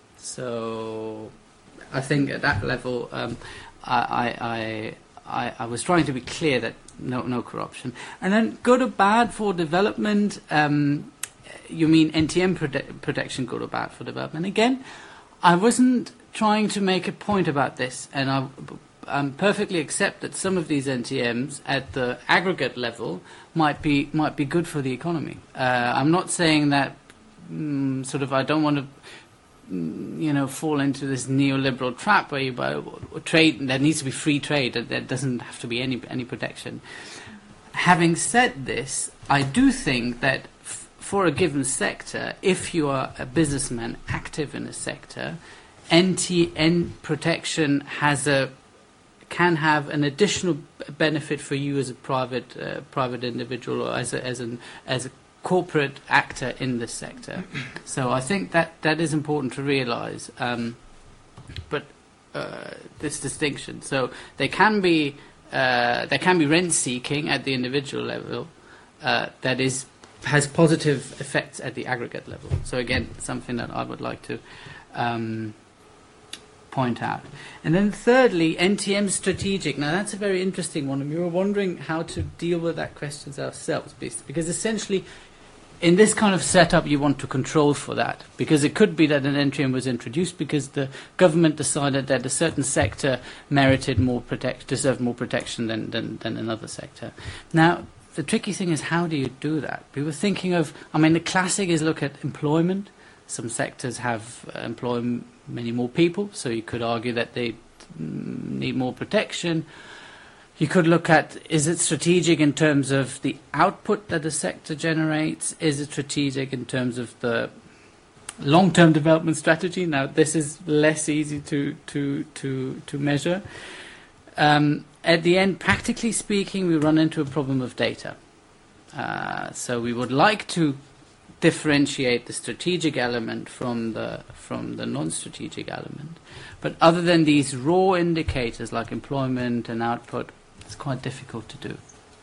Speaker 2: so I think at that level, um, I, I I I was trying to be clear that no no corruption, and then good or bad for development. Um, you mean N T M prote- protection good or bad for development? Again, I wasn't trying to make a point about this, and I um, perfectly accept that some of these N T Ms at the aggregate level might be might be good for the economy. Uh, I'm not saying that mm, sort of I don't want to mm, you know fall into this neoliberal trap where you buy trade. There needs to be free trade. There doesn't have to be any any protection. Having said this, I do think that f- for a given sector, if you are a businessman active in a sector, N T N protection has a can have an additional benefit for you as a private uh, private individual or as a, as an as a corporate actor in this sector. So I think that that is important to realise. Um, but uh, this distinction, so there can be uh, there can be rent seeking at the individual level uh, that is has positive effects at the aggregate level. So again, something that I would like to Um, point out. And then thirdly, N T M strategic. Now that's a very interesting one, and we were wondering how to deal with that question ourselves, because essentially in this kind of setup you want to control for that, because it could be that an N T M was introduced because the government decided that a certain sector merited more protect, deserved more protection than, than, than another sector. Now the tricky thing is, how do you do that? We were thinking of, I mean, the classic is look at employment. Some sectors have uh, employ many more people, so you could argue that they mm, need more protection. You could look at, is it strategic in terms of the output that the sector generates? Is it strategic in terms of the long-term development strategy? Now, this is less easy to, to, to, to measure. Um, at the end, practically speaking, we run into a problem of data. Uh, so we would like to differentiate the strategic element from the from the non-strategic element, but other than these raw indicators like employment and output, it's quite difficult to do.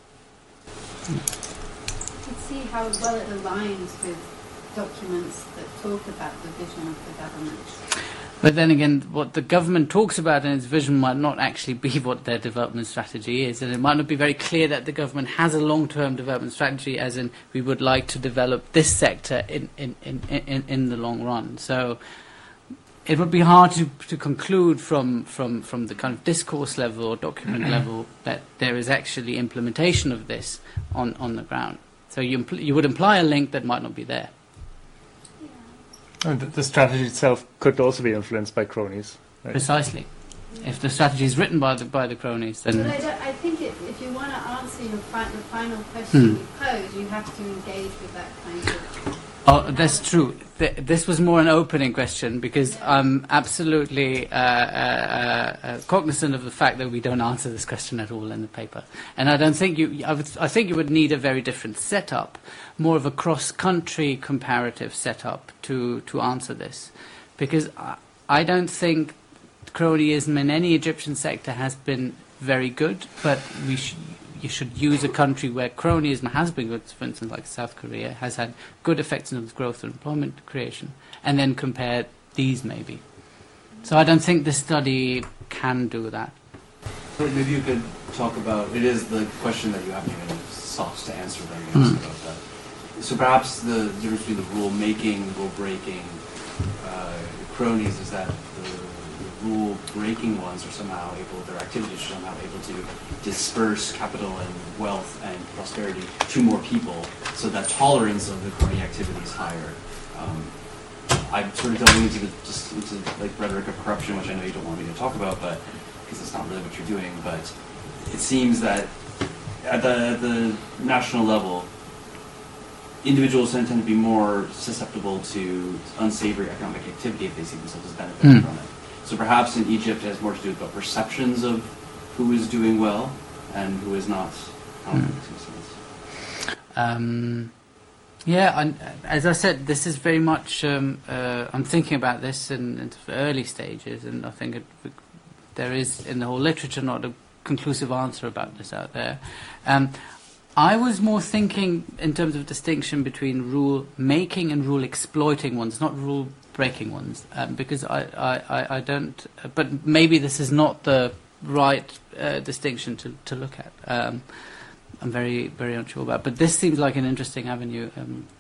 Speaker 3: You can see how well it aligns with documents that talk about the vision of the government.
Speaker 2: But then again, what the government talks about in its vision might not actually be what their development strategy is, and it might not be very clear that the government has a long-term development strategy, as in we would like to develop this sector in, in, in, in, in the long run. So it would be hard to, to conclude from, from, from the kind of discourse level or document level that there is actually implementation of this on, on the ground. So you, impl- you would imply a link that might not be there.
Speaker 1: And the strategy itself could also be influenced by cronies. Right?
Speaker 2: Precisely. If the strategy is written by the by the cronies, then.
Speaker 3: But I, don't, I think it, if you want to answer your fi- the final question
Speaker 2: Hmm.
Speaker 3: you pose, you have to engage with that kind of.
Speaker 2: Oh, that's true. Th- this was more an opening question, because I'm absolutely uh, uh, uh, cognizant of the fact that we don't answer this question at all in the paper, and I don't think you. I, would, I think you would need a very different setup, more of a cross-country comparative setup to to answer this, because I, I don't think cronyism in any Egyptian sector has been very good, but we should. You should use a country where cronyism has been good, for instance, like South Korea, has had good effects in its growth and employment creation, and then compare these maybe. So I don't think this study can do that.
Speaker 4: Maybe you could talk about, it is the question that you haven't even sought to answer that you asked
Speaker 2: Mm.
Speaker 4: about that. So perhaps the difference between the rule making, rule breaking uh, cronies is that the, the rule breaking ones are somehow able, their activities are somehow able to disperse capital and wealth and prosperity to more people, so that tolerance of the crony activity is higher. Um, I'm sort of delving into the just into like rhetoric of corruption, which I know you don't want me to talk about, but because it's not really what you're doing. But it seems that at the, at the national level, individuals tend to be more susceptible to unsavory economic activity if they see themselves as benefiting
Speaker 2: Mm.
Speaker 4: from it. So perhaps in Egypt it has more to do with perceptions of who is doing well and who is not. I don't
Speaker 2: Mm.
Speaker 4: think it makes sense.
Speaker 2: Um, yeah, and as I said, this is very much. Um, uh, I'm thinking about this in, in the early stages, and I think it, there is in the whole literature not a conclusive answer about this out there. Um, I was more thinking in terms of distinction between rule making and rule exploiting ones, not rule breaking ones, um, because I, I, I, I don't. But maybe this is not the right uh, distinction to, to look at. Um, I'm very very unsure about. But this seems like an interesting avenue um,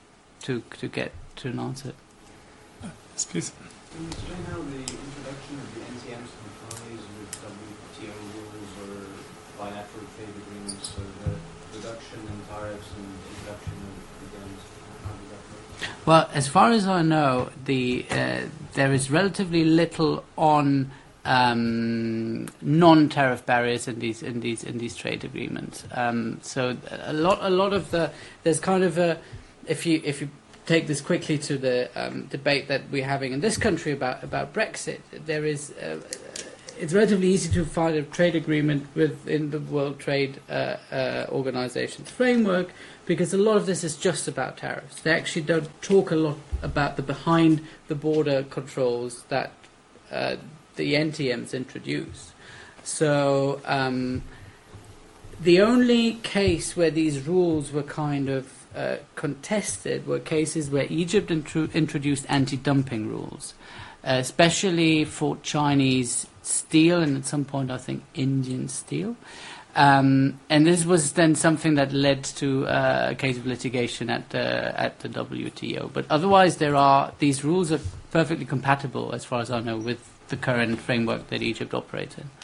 Speaker 2: to to get to an answer.
Speaker 1: Yes, please.
Speaker 5: Can you explain how the introduction of the N T Ms to the cronies with W T O rules or bilateral trade agreements, so the reduction in tariffs and introduction of again, how does that work?
Speaker 2: Well, as far as I know, the uh, there is relatively little on um, non-tariff barriers in these in these in these trade agreements. Um, so a lot a lot of the there's kind of a if you if you take this quickly to the um, debate that we're having in this country about about Brexit, there is. Uh, It's relatively easy to find a trade agreement within the World Trade uh, uh, Organization's framework because a lot of this is just about tariffs. They actually don't talk a lot about the behind-the-border controls that uh, the N T Ms introduce. So um, the only case where these rules were kind of uh, contested were cases where Egypt intru- introduced anti-dumping rules, uh, especially for Chinese steel and at some point I think Indian steel. Um, and this was then something that led to uh, a case of litigation at the, at the W T O. But otherwise there are, these rules are perfectly compatible as far as I know with the current framework that Egypt operates in.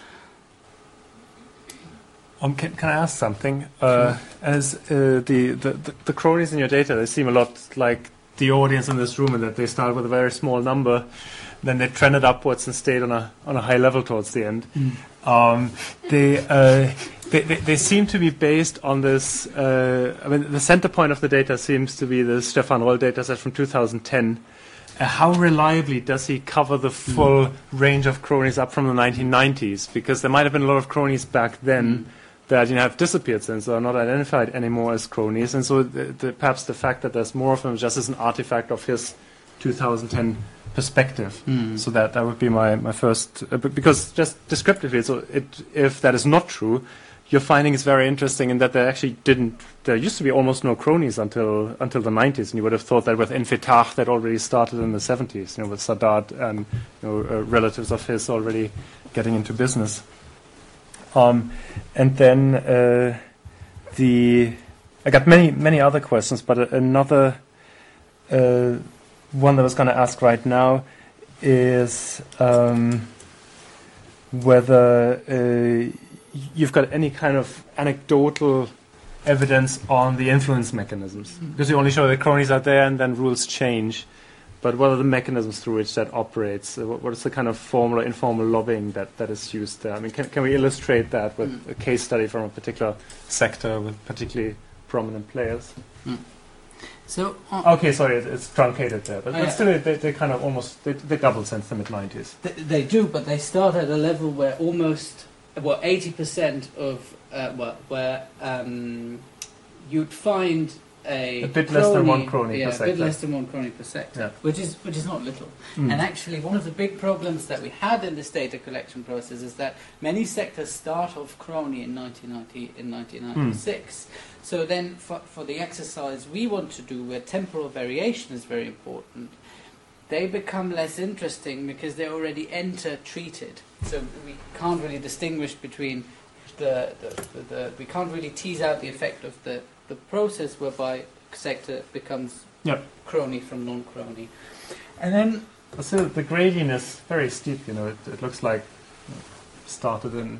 Speaker 1: Um, can, can I ask something? Uh, as uh, the, the, the, the cronies in your data, they seem a lot like the audience in this room in that they start with a very small number, then they trended upwards and stayed on a on a high level towards the end. Mm. Um, they, uh, they, they they seem to be based on this. Uh, I mean, the center point of the data seems to be the Stefan Roll data set from two thousand ten. Uh, how reliably does he cover the full mm. range of cronies up from the nineteen nineties? Because there might have been a lot of cronies back then. Mm. that you know, have disappeared since, or are not identified anymore as cronies, and so the, the, perhaps the fact that there's more of them just as an artifact of his two thousand ten perspective. Mm. So that that would be my my first, uh, because just descriptively, so it, if that is not true, your finding is very interesting in that there actually didn't, there used to be almost no cronies until until the nineties, and you would have thought that with Infitah that already started in the seventies, you know, with Sadat and you know, uh, relatives of his already getting into business. Um, and then uh, the I got many many other questions, but uh, another uh, one that I was going to ask right now is um, whether uh, you've got any kind of anecdotal evidence on the influence mechanisms, mm-hmm. because you only show the cronies out there and then rules change. But what are the mechanisms through which that operates? Uh, what, what is the kind of formal or informal lobbying that, that is used there? I mean, can, can we illustrate that with mm. a case study from a particular sector with particularly prominent players?
Speaker 2: Mm. So
Speaker 1: uh, okay, sorry, it, it's truncated there, but,
Speaker 2: oh,
Speaker 1: but
Speaker 2: yeah.
Speaker 1: still, they, they kind of almost they, they doubled since the mid nineties.
Speaker 2: They, they do, but they start at a level where almost well eighty percent of uh, well, where um, you'd find. A,
Speaker 1: a bit
Speaker 2: crony,
Speaker 1: less than one crony
Speaker 2: yeah,
Speaker 1: per sector.
Speaker 2: a bit less than one crony per sector,
Speaker 1: yeah.
Speaker 2: which is which is not little.
Speaker 1: Mm.
Speaker 2: And actually, one of the big problems that we had in this data collection process is that many sectors start off crony in nineteen ninety in nineteen ninety-six. Mm. So then, for, for the exercise we want to do, where temporal variation is very important, they become less interesting because they already enter treated. So we can't really distinguish between the the, the, the we can't really tease out the effect of the the process whereby sector becomes
Speaker 1: yep.
Speaker 2: crony from non-crony. And then...
Speaker 1: So the gradient is very steep, you know, it, it looks like you know, started in,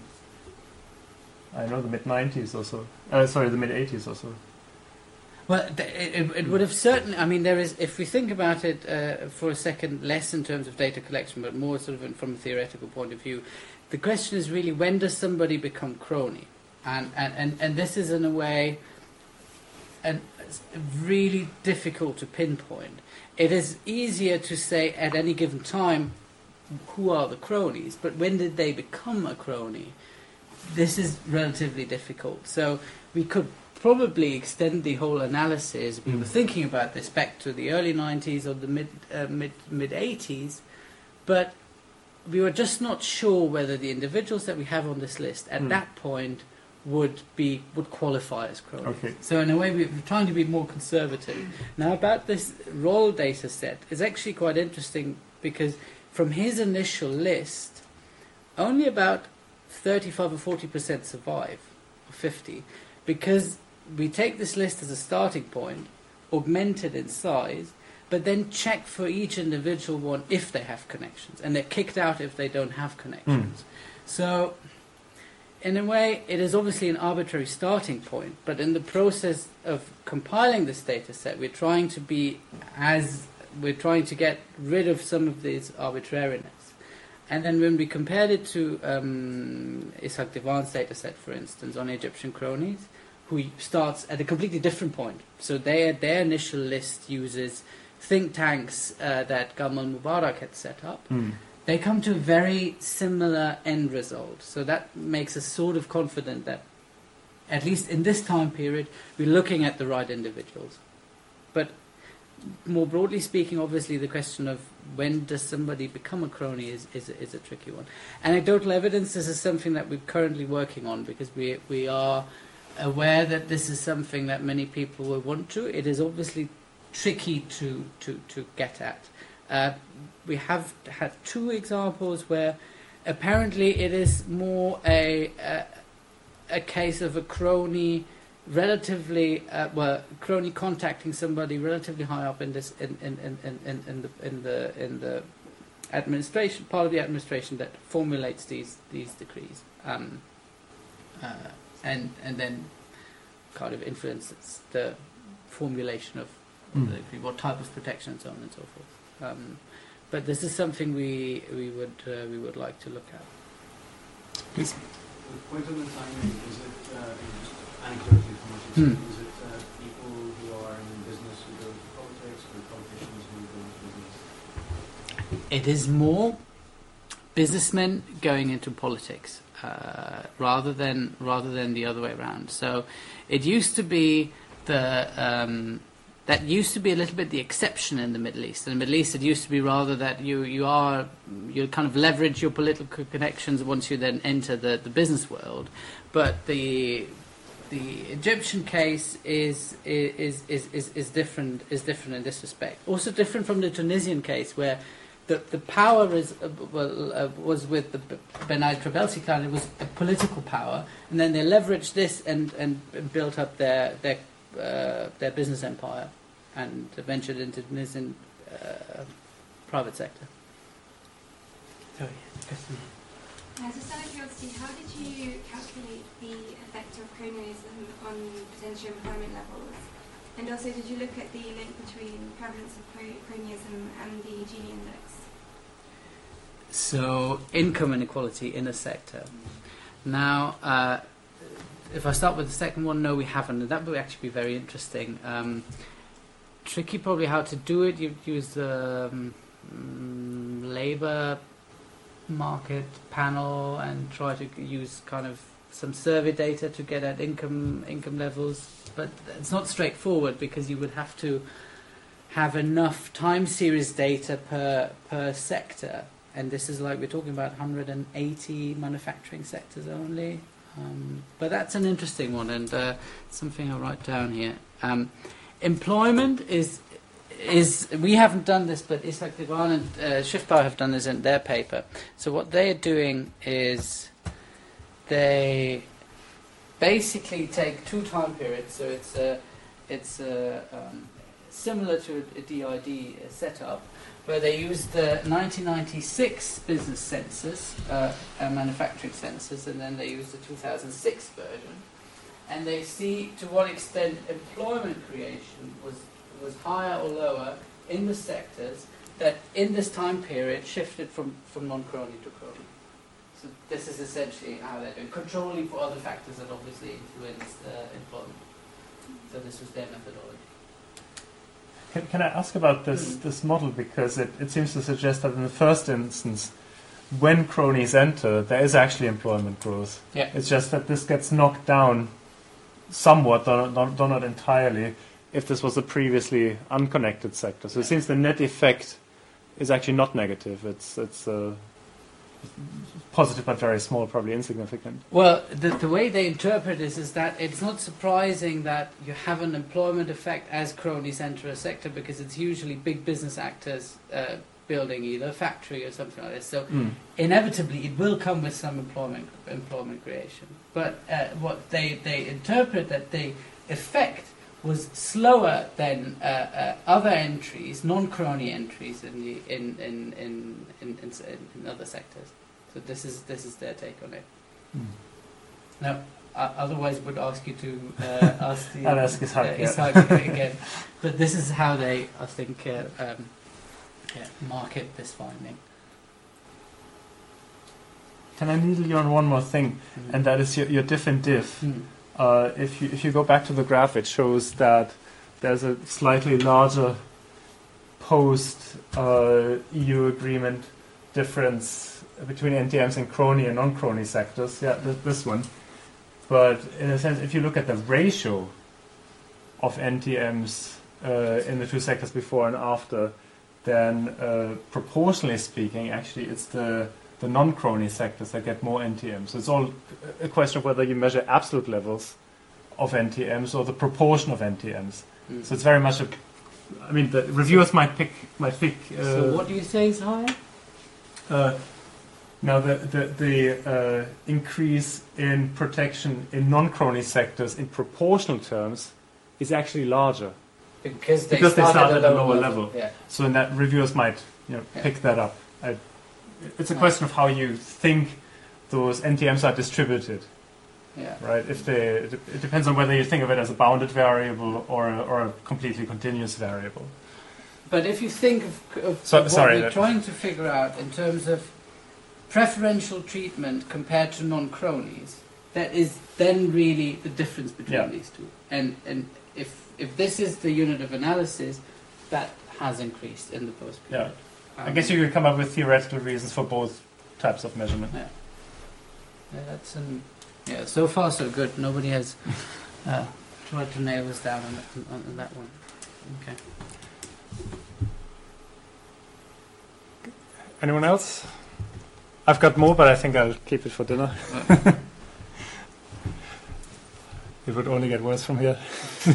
Speaker 1: I know, the mid nineties or so. Uh, sorry, the mid eighties or so.
Speaker 2: Well, th- it, it would have certainly, I mean, there is, if we think about it uh, for a second, less in terms of data collection, but more sort of in, from a theoretical point of view, the question is really, when does somebody become crony? And, and, and, and this is, in a way... and it's really difficult to pinpoint. It is easier to say at any given time who are the cronies, but when did they become a crony? This is relatively difficult. So we could probably extend the whole analysis. We were thinking about this back to the early nineties or the mid uh, mid mid eighties, but we were just not sure whether the individuals that we have on this list at mm. that point would be would qualify as cronies.
Speaker 1: Okay.
Speaker 2: So in a way we're trying to be more conservative. Now about this Roll data set, it's actually quite interesting because from his initial list, only about thirty-five or forty percent survive, or fifty, because we take this list as a starting point, augmented in size, but then check for each individual one if they have connections, and they're kicked out if they don't have connections. Mm. So, in a way, it is obviously an arbitrary starting point, but in the process of compiling this data set, we're trying to be as we're trying to get rid of some of this arbitrariness. And then when we compared it to um, Ishak Divan's data set, for instance, on Egyptian cronies, who starts at a completely different point. So their, their initial list uses think tanks uh, that Gamal Mubarak had set up. Mm. They come to a very similar end result. So that makes us sort of confident that, at least in this time period, we're looking at the right individuals. But more broadly speaking, obviously, the question of when does somebody become a crony is, is, is a tricky one. Anecdotal evidence, this is something that we're currently working on, because we, we are aware that this is something that many people will want to. It is obviously tricky to, to, to get at. Uh, we have had two examples where apparently it is more a, a, a case of a crony relatively uh, well, crony contacting somebody relatively high up in this in in, in, in, in the in the in the administration part of the administration that formulates these these decrees, um, uh, and and then kind of influences the formulation of mm. the decree, what type of protection, and so on and so forth. Um, but this is something we we would uh, we would like to look at.
Speaker 1: Please.
Speaker 5: The point of the timing, is it uh, just anecdotally from what you said,
Speaker 2: Hmm.
Speaker 5: is it uh, people who are in business who go to politics, or politicians who go into business?
Speaker 2: It is more businessmen going into politics uh, rather than rather than the other way around. So it used to be the um, that used to be a little bit the exception in the Middle East. In the Middle East, it used to be rather that you you are you kind of leverage your political connections once you then enter the, the business world. But the the Egyptian case is is, is is is different is different in this respect. Also different from the Tunisian case, where the the power is uh, well uh, was with the Ben Ali Trabelsi clan. It was a political power, and then they leveraged this and and built up their their uh, their business empire and ventured into Tunisian uh, private sector. Sorry, question.
Speaker 6: Uh, just out of curiosity, how did you calculate the effect of cronyism on potential employment levels? And also, did you look at the link between prevalence of cronyism and the Gini index?
Speaker 2: So, income inequality in a sector. Now, uh, if I start with the second one, no, we haven't. And that would actually be very interesting. Um, tricky probably how to do it. You use the um, labour market panel and try to use kind of some survey data to get at income income levels, but it's not straightforward, because you would have to have enough time series data per per sector, and this is like we're talking about one hundred eighty manufacturing sectors only. Um, but that's an interesting one, and uh, something I'll write down here. Um, employment is is we haven't done this, but Ishak Divan and uh, Shiftpower have done this in their paper. So what they're doing is they basically take two time periods. So it's uh, it's uh, um, similar to a, a D I D setup, where they use the nineteen ninety-six business census, uh, uh, manufacturing census, and then they use the two thousand six version, and they see to what extent employment creation was was higher or lower in the sectors that in this time period shifted from, from non-crony to crony. So this is essentially how they're doing, controlling for other factors that obviously influence uh, employment. So this was their methodology.
Speaker 1: Can, can I ask about this, mm. this model, because it, it seems to suggest that in the first instance, when cronies enter, there is actually employment growth.
Speaker 2: Yeah.
Speaker 1: It's just that this gets knocked down somewhat, though not, though not entirely, if this was a previously unconnected sector. So it seems the net effect is actually not negative. It's it's uh, positive but very small, probably insignificant.
Speaker 2: Well, the, the way they interpret this is that it's not surprising that you have an employment effect as cronies enter a sector, because it's usually big business actors uh, building either a factory or something like this. So mm. inevitably it will come with some employment employment creation. But uh, what they, they interpret that the effect was slower than uh, uh, other entries, non-crony entries in the in in in, in, in, in other sectors. So this is this is their take on it.
Speaker 1: Mm.
Speaker 2: Now, uh, otherwise, would ask you to uh, ask the
Speaker 1: I'll ask Ishaq,
Speaker 2: uh,
Speaker 1: yeah.
Speaker 2: Ishaq again. But this is how they, I think, uh, um, yeah, market this finding.
Speaker 1: Can I needle you on one more thing,
Speaker 2: Mm.
Speaker 1: and that is your, your diff and diff.
Speaker 2: Mm.
Speaker 1: Uh, if you if you go back to the graph, it shows that there's a slightly larger post uh, E U agreement difference between N T Ms and crony and non-crony sectors. Yeah, th- this one. But in a sense, if you look at the ratio of N T Ms uh, in the two sectors before and after, then uh, proportionally speaking, actually, it's the the non-crony sectors that get more N T Ms. So it's all a question of whether you measure absolute levels of N T Ms or the proportion of N T Ms.
Speaker 2: Mm.
Speaker 1: So it's very much a. I mean, the reviewers might pick might pick. Uh,
Speaker 2: So what do you say is higher?
Speaker 1: uh, now the the, the uh, increase in protection in non-crony sectors in proportional terms is actually larger.
Speaker 2: Because they
Speaker 1: Because they
Speaker 2: start
Speaker 1: start
Speaker 2: at
Speaker 1: at
Speaker 2: a
Speaker 1: a
Speaker 2: lower
Speaker 1: lower
Speaker 2: level.
Speaker 1: level.
Speaker 2: Yeah.
Speaker 1: So in that reviewers might you know
Speaker 2: Yeah.
Speaker 1: pick that up. I, it's a
Speaker 2: Yeah.
Speaker 1: question of how you think those N T Ms are distributed.
Speaker 2: Yeah.
Speaker 1: Right. If they, it it depends on whether you think of it as a bounded variable or a, or a completely continuous variable.
Speaker 2: But if you think of, of
Speaker 1: So-
Speaker 2: what
Speaker 1: sorry,
Speaker 2: we're
Speaker 1: that-
Speaker 2: trying to figure out in terms of preferential treatment compared to non-cronies, that is then really the difference between
Speaker 1: Yeah.
Speaker 2: these two. And and if if this is the unit of analysis, that has increased in the post period.
Speaker 1: I guess you could come up with theoretical reasons for both types of measurement.
Speaker 2: Yeah. Yeah, that's um, yeah. So far, so good. Nobody has uh, tried to nail us down on, that- on, on that one. Okay.
Speaker 1: Anyone else? I've got more, but I think I'll keep it for dinner. It would only get worse from here.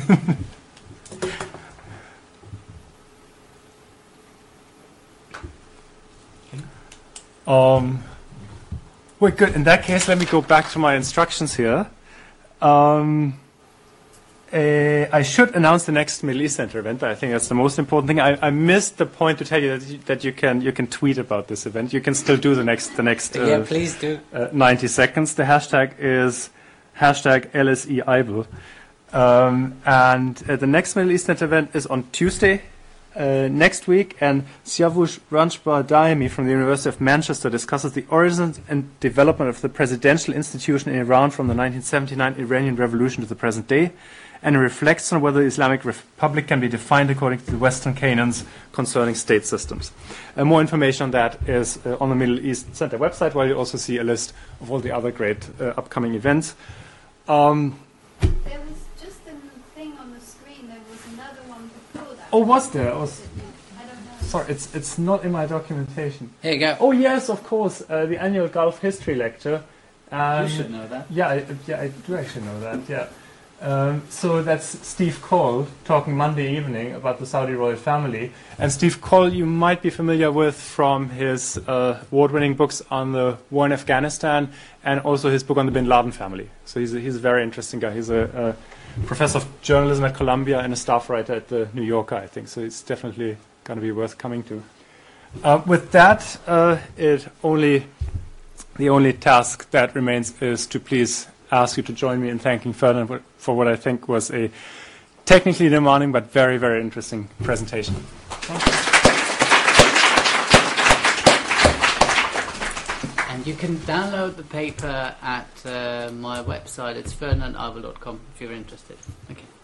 Speaker 1: um, well, good. In that case, let me go back to my instructions here. Um, uh, I should announce the next Middle East Center event. I think that's the most important thing. I, I missed the point to tell you that you, that you can you can tweet about this event. You can still do the next the next uh,
Speaker 2: yeah, please do.
Speaker 1: uh, ninety seconds. The hashtag is hashtag L S E I B L. Um, and uh, the next Middle East Center event is on Tuesday uh, next week, and Siavush Ranjbar Daimi from the University of Manchester discusses the origins and development of the presidential institution in Iran from the nineteen seventy-nine Iranian Revolution to the present day, and reflects on whether the Islamic Republic can be defined according to the Western canons concerning state systems. Uh, more information on that is uh, on the Middle East Center website, where you also see a list of all the other great uh, upcoming events. Um,
Speaker 3: There was just a thing on the screen. There was another one before that.
Speaker 1: oh, was there? I was,
Speaker 3: I don't know.
Speaker 1: sorry, it's it's not in my documentation.
Speaker 2: Here you go.
Speaker 1: Oh yes, of course, uh, the annual Gulf History Lecture. Um,
Speaker 2: You should know that.
Speaker 1: Yeah, I, yeah, I do actually know that. Yeah. Um, so that's Steve Cole talking Monday evening about the Saudi royal family. And Steve Cole, you might be familiar with from his uh, award-winning books on the war in Afghanistan, and also his book on the Bin Laden family. So he's a, he's a very interesting guy. He's a, a professor of journalism at Columbia and a staff writer at the New Yorker, I think. So it's definitely going to be worth coming to. Uh, with that, uh, it only the only task that remains is to please ask you to join me in thanking Ferdinand for what I think was a technically demanding but very, very interesting presentation.
Speaker 2: And you can download the paper at uh, my website. It's ferdinand ivel dot com if you're interested. Okay.